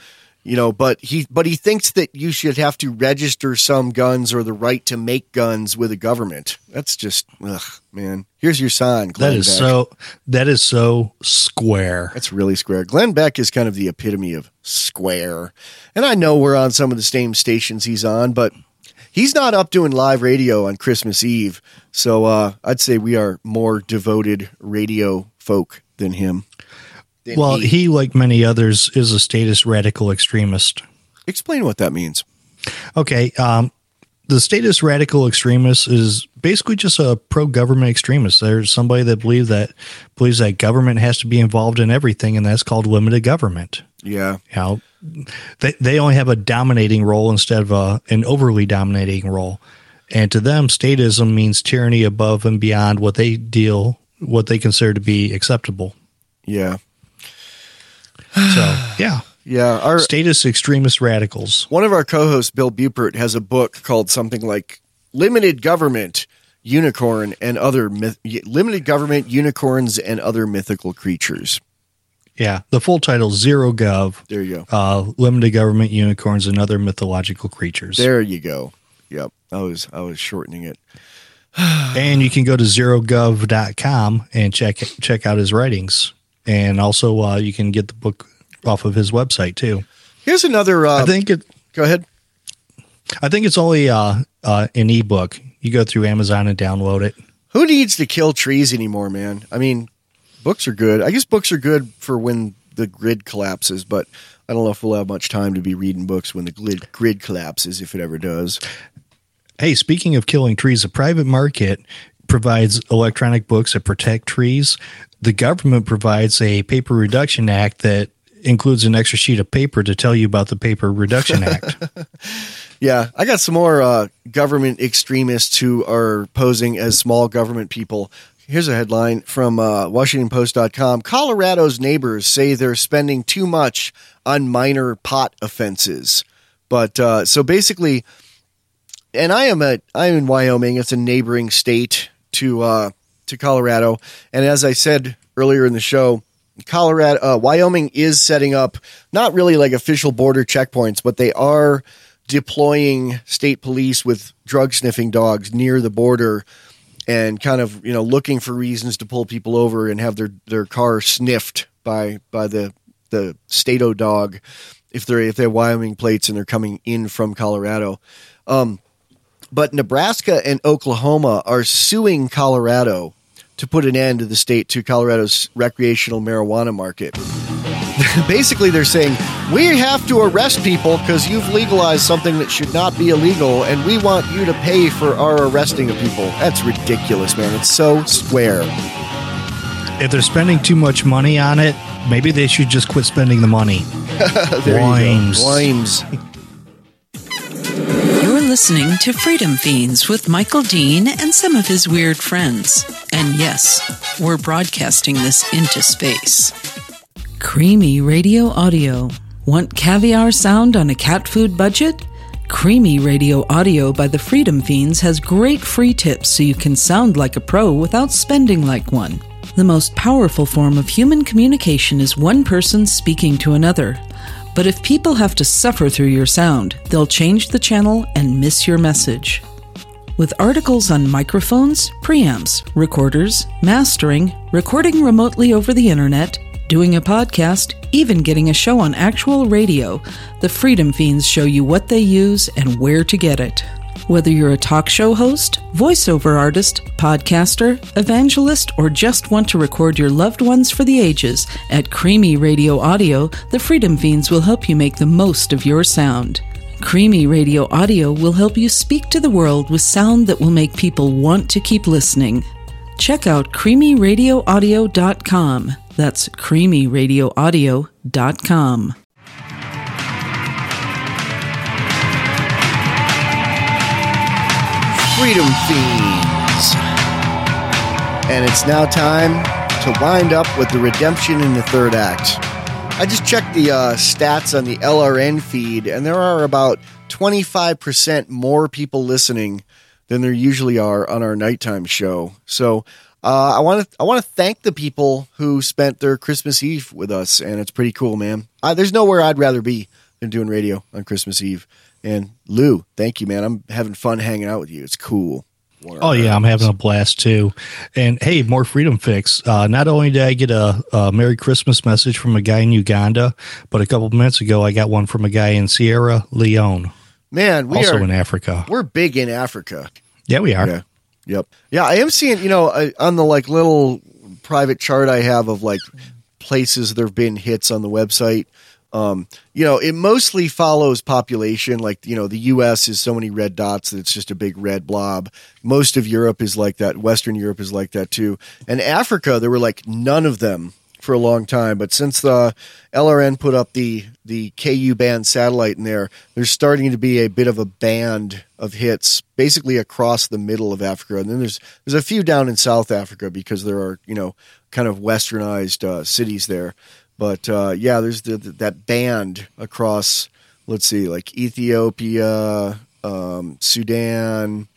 you know, but he but he thinks that you should have to register some guns or the right to make guns with the government. That's just, ugh, man. Here's your sign, Glenn That is Beck. so. That is so square. That's really square. Glenn Beck is kind of the epitome of square. And I know we're on some of the same stations he's on, but he's not up doing live radio on Christmas Eve. So uh, I'd say we are more devoted radio folk than him. Than Well, he, he, like many others, is a statist radical extremist. explain what that means. Okay, um, the statist radical extremist is basically just a pro-government extremist. There's somebody that believes that believes that government has to be involved in everything, and that's called limited government. Yeah. You know, they they only have a dominating role instead of a, an overly dominating role, and to them, statism means tyranny above and beyond what they deal what they consider to be acceptable. Yeah. So, yeah, Yeah. Our statist extremist radicals. One of our co-hosts, Bill Bupert, has a book called something like Limited Government, Unicorn, and Other myth- Limited Government, Unicorns, and Other Mythical Creatures. Yeah, the full title Zero Gov. There you go. Uh, limited government, unicorns, and other mythological creatures. There you go. Yep. I was I was shortening it. And you can go to zero gov dot com and check check out his writings. And also, uh, you can get the book off of his website too. Here's another. Uh, I think it. Go ahead. I think it's only uh, uh, an ebook. You go through Amazon and download it. Who needs to kill trees anymore, man? I mean, books are good. I guess books are good for when the grid collapses, but I don't know if we'll have much time to be reading books when the grid, grid collapses, if it ever does. Hey, speaking of killing trees, the private market provides electronic books that protect trees. The government provides a paper reduction act that includes an extra sheet of paper to tell you about the Paper Reduction Act. Yeah, I got some more uh, government extremists who are posing as small government people. Here's a headline from uh, Washington Post dot com. Colorado's neighbors say they're spending too much on minor pot offenses. But uh, so basically, and I am a I'm in Wyoming. It's a neighboring state to uh, to Colorado. And as I said earlier in the show, Colorado, uh, Wyoming is setting up not really like official border checkpoints, but they are deploying state police with drug sniffing dogs near the border and kind of, you know, looking for reasons to pull people over and have their, their car sniffed by, by the, the Stato dog if they're, if they have Wyoming plates and they're coming in from Colorado. Um, but Nebraska and Oklahoma are suing Colorado to put an end to the state, to Colorado's recreational marijuana market. Basically, they're saying, we have to arrest people because you've legalized something that should not be illegal, and we want you to pay for our arresting of people. That's ridiculous, man. It's so square. If they're spending too much money on it, maybe they should just quit spending the money. There Wimes. you go. Wimes. You're listening to Freedom Fiends with Michael Dean and some of his weird friends. And yes, we're broadcasting this into space. Creamy Radio Audio. Want caviar sound on a cat food budget? Creamy Radio Audio by the Freedom Fiends has great free tips so you can sound like a pro without spending like one. The most powerful form of human communication is one person speaking to another. But if people have to suffer through your sound, they'll change the channel and miss your message. With articles on microphones, preamps, recorders, mastering, recording remotely over the internet, doing a podcast, even getting a show on actual radio, the Freedom Fiends show you what they use and where to get it. Whether you're a talk show host, voiceover artist, podcaster, evangelist, or just want to record your loved ones for the ages, at Creamy Radio Audio, the Freedom Fiends will help you make the most of your sound. Creamy Radio Audio will help you speak to the world with sound that will make people want to keep listening. Check out creamy radio audio dot com. That's creamy radio audio dot com. Freedom Fiends. And it's now time to wind up with the redemption in the third act. I just checked the uh, stats on the L R N feed, and there are about twenty-five percent more people listening than there usually are on our nighttime show. So uh, I want to I want to thank the people who spent their Christmas Eve with us, and it's pretty cool, man. Uh, there's nowhere I'd rather be and doing radio on Christmas Eve. And Lou, thank you, man. I'm having fun hanging out with you. It's cool. Oh yeah, I'm having a blast too. And hey, more Freedom Fix. Uh, not only did I get a, a Merry Christmas message from a guy in Uganda, but a couple of minutes ago I got one from a guy in Sierra Leone. Man, we also are in Africa. We're big in Africa. Yeah, we are. Yeah. Yep. Yeah, I am seeing, you know, I, on the like little private chart I have of like places there have been hits on the website. Um, you know, it mostly follows population. Like, you know, the U S is so many red dots that it's just a big red blob. Most of Europe is like that. Western Europe is like that too. And Africa, there were like none of them for a long time. But since the L R N put up the, the K U band satellite in there, there's starting to be a bit of a band of hits basically across the middle of Africa. And then there's, there's a few down in South Africa because there are, you know, kind of westernized uh, cities there. But, uh, yeah, there's the, the, that band across, let's see, like Ethiopia, um, Sudan,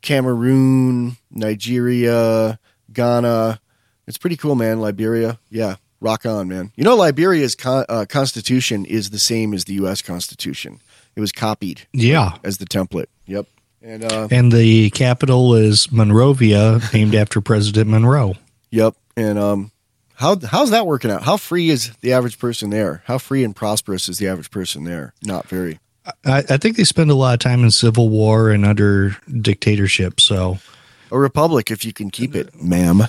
Cameroon, Nigeria, Ghana. It's pretty cool, man. Liberia. Yeah, rock on, man. You know, Liberia's con- uh, constitution is the same as the U S Constitution. It was copied. Yeah. As the template. Yep. And, uh, and the capital is Monrovia, named after President Monroe. Yep. And, um, How how's that working out? How free is the average person there? How free and prosperous is the average person there? Not very. I, I think they spend a lot of time in civil war and under dictatorship. So a republic, if you can keep it, ma'am.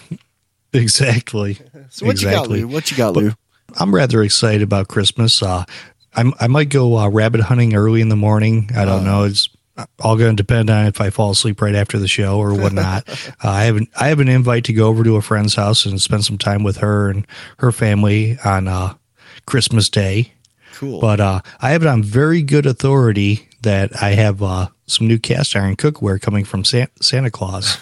Exactly. So what exactly. you got, Lou? What you got, Lou? But I'm rather excited about Christmas. Uh, I'm, I might go uh, rabbit hunting early in the morning. I don't uh, know. It's all going to depend on if I fall asleep right after the show or whatnot. uh, I have an, I have an invite to go over to a friend's house and spend some time with her and her family on uh, Christmas Day. Cool. But uh, I have it on very good authority that I have uh, some new cast iron cookware coming from San- Santa Claus.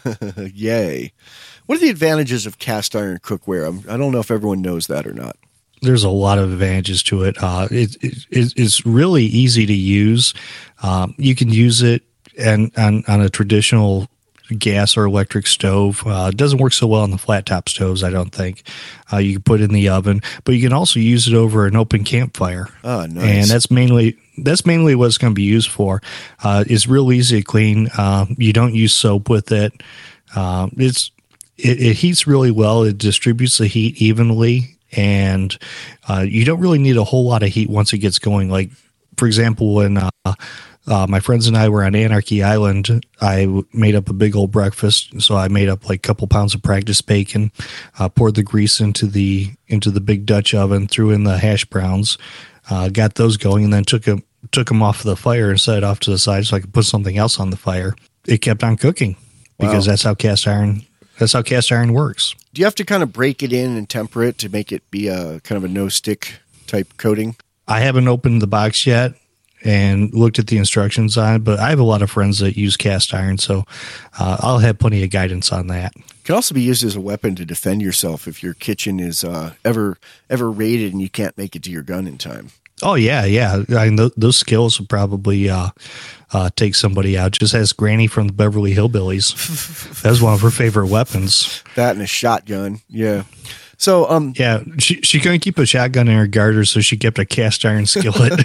Yay. What are the advantages of cast iron cookware? I'm, I don't know if everyone knows that or not. There's a lot of advantages to it. Uh, it, it it's really easy to use. Um, you can use it and on, on a traditional gas or electric stove. Uh, it doesn't work so well on the flat top stoves, I don't think. Uh, you can put it in the oven, but you can also use it over an open campfire. Oh, nice. And that's mainly that's mainly what it's going to be used for. Uh, it's real easy to clean. Uh, you don't use soap with it. Uh, it's it, it heats really well. It distributes the heat evenly. And uh, you don't really need a whole lot of heat once it gets going. Like, for example, when uh, uh, my friends and I were on Anarchy Island, I w- made up a big old breakfast. So I made up like a couple pounds of practice bacon, uh, poured the grease into the into the big Dutch oven, threw in the hash browns, uh, got those going, and then took a, took them off the fire and set it off to the side so I could put something else on the fire. It kept on cooking because wow. that's how cast iron that's how cast iron works. Do you have to kind of break it in and temper it to make it be a kind of a no stick type coating? I haven't opened the box yet and looked at the instructions on it, but I have a lot of friends that use cast iron, so uh, I'll have plenty of guidance on that. It can also be used as a weapon to defend yourself if your kitchen is uh, ever ever raided and you can't make it to your gun in time. Oh, yeah, yeah. I mean, th- those skills will probably uh, uh, take somebody out. Just as Granny from the Beverly Hillbillies. That was one of her favorite weapons. That and a shotgun, yeah. So, um, yeah, she she couldn't keep a shotgun in her garter, so she kept a cast iron skillet.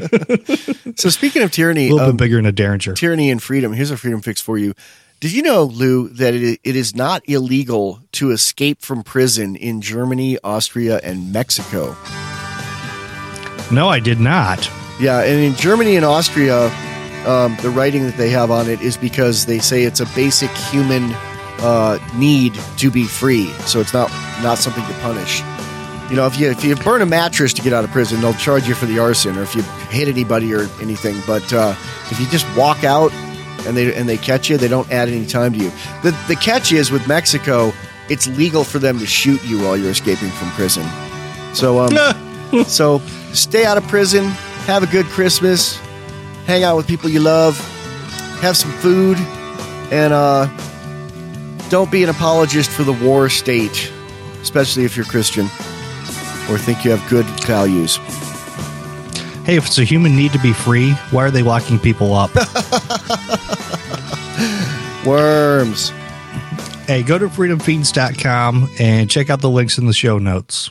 So, speaking of tyranny, a little um, bit bigger than a Derringer. Tyranny and freedom. Here's a freedom fix for you. Did you know, Lou, that it, it is not illegal to escape from prison in Germany, Austria, and Mexico? No, I did not. Yeah, and in Germany and Austria, um, the writing that they have on it is because they say it's a basic human uh, need to be free. So it's not not something to punish. You know, if you if you burn a mattress to get out of prison, they'll charge you for the arson, or if you hit anybody or anything. But uh, if you just walk out and they and they catch you, they don't add any time to you. The the catch is with Mexico, it's legal for them to shoot you while you're escaping from prison. So um, so stay out of prison, have a good Christmas, hang out with people you love, have some food, and uh, don't be an apologist for the war state, especially if you're Christian or think you have good values. Hey, if it's a human need to be free, why are they locking people up? Worms. Hey, go to freedom fiends dot com and check out the links in the show notes.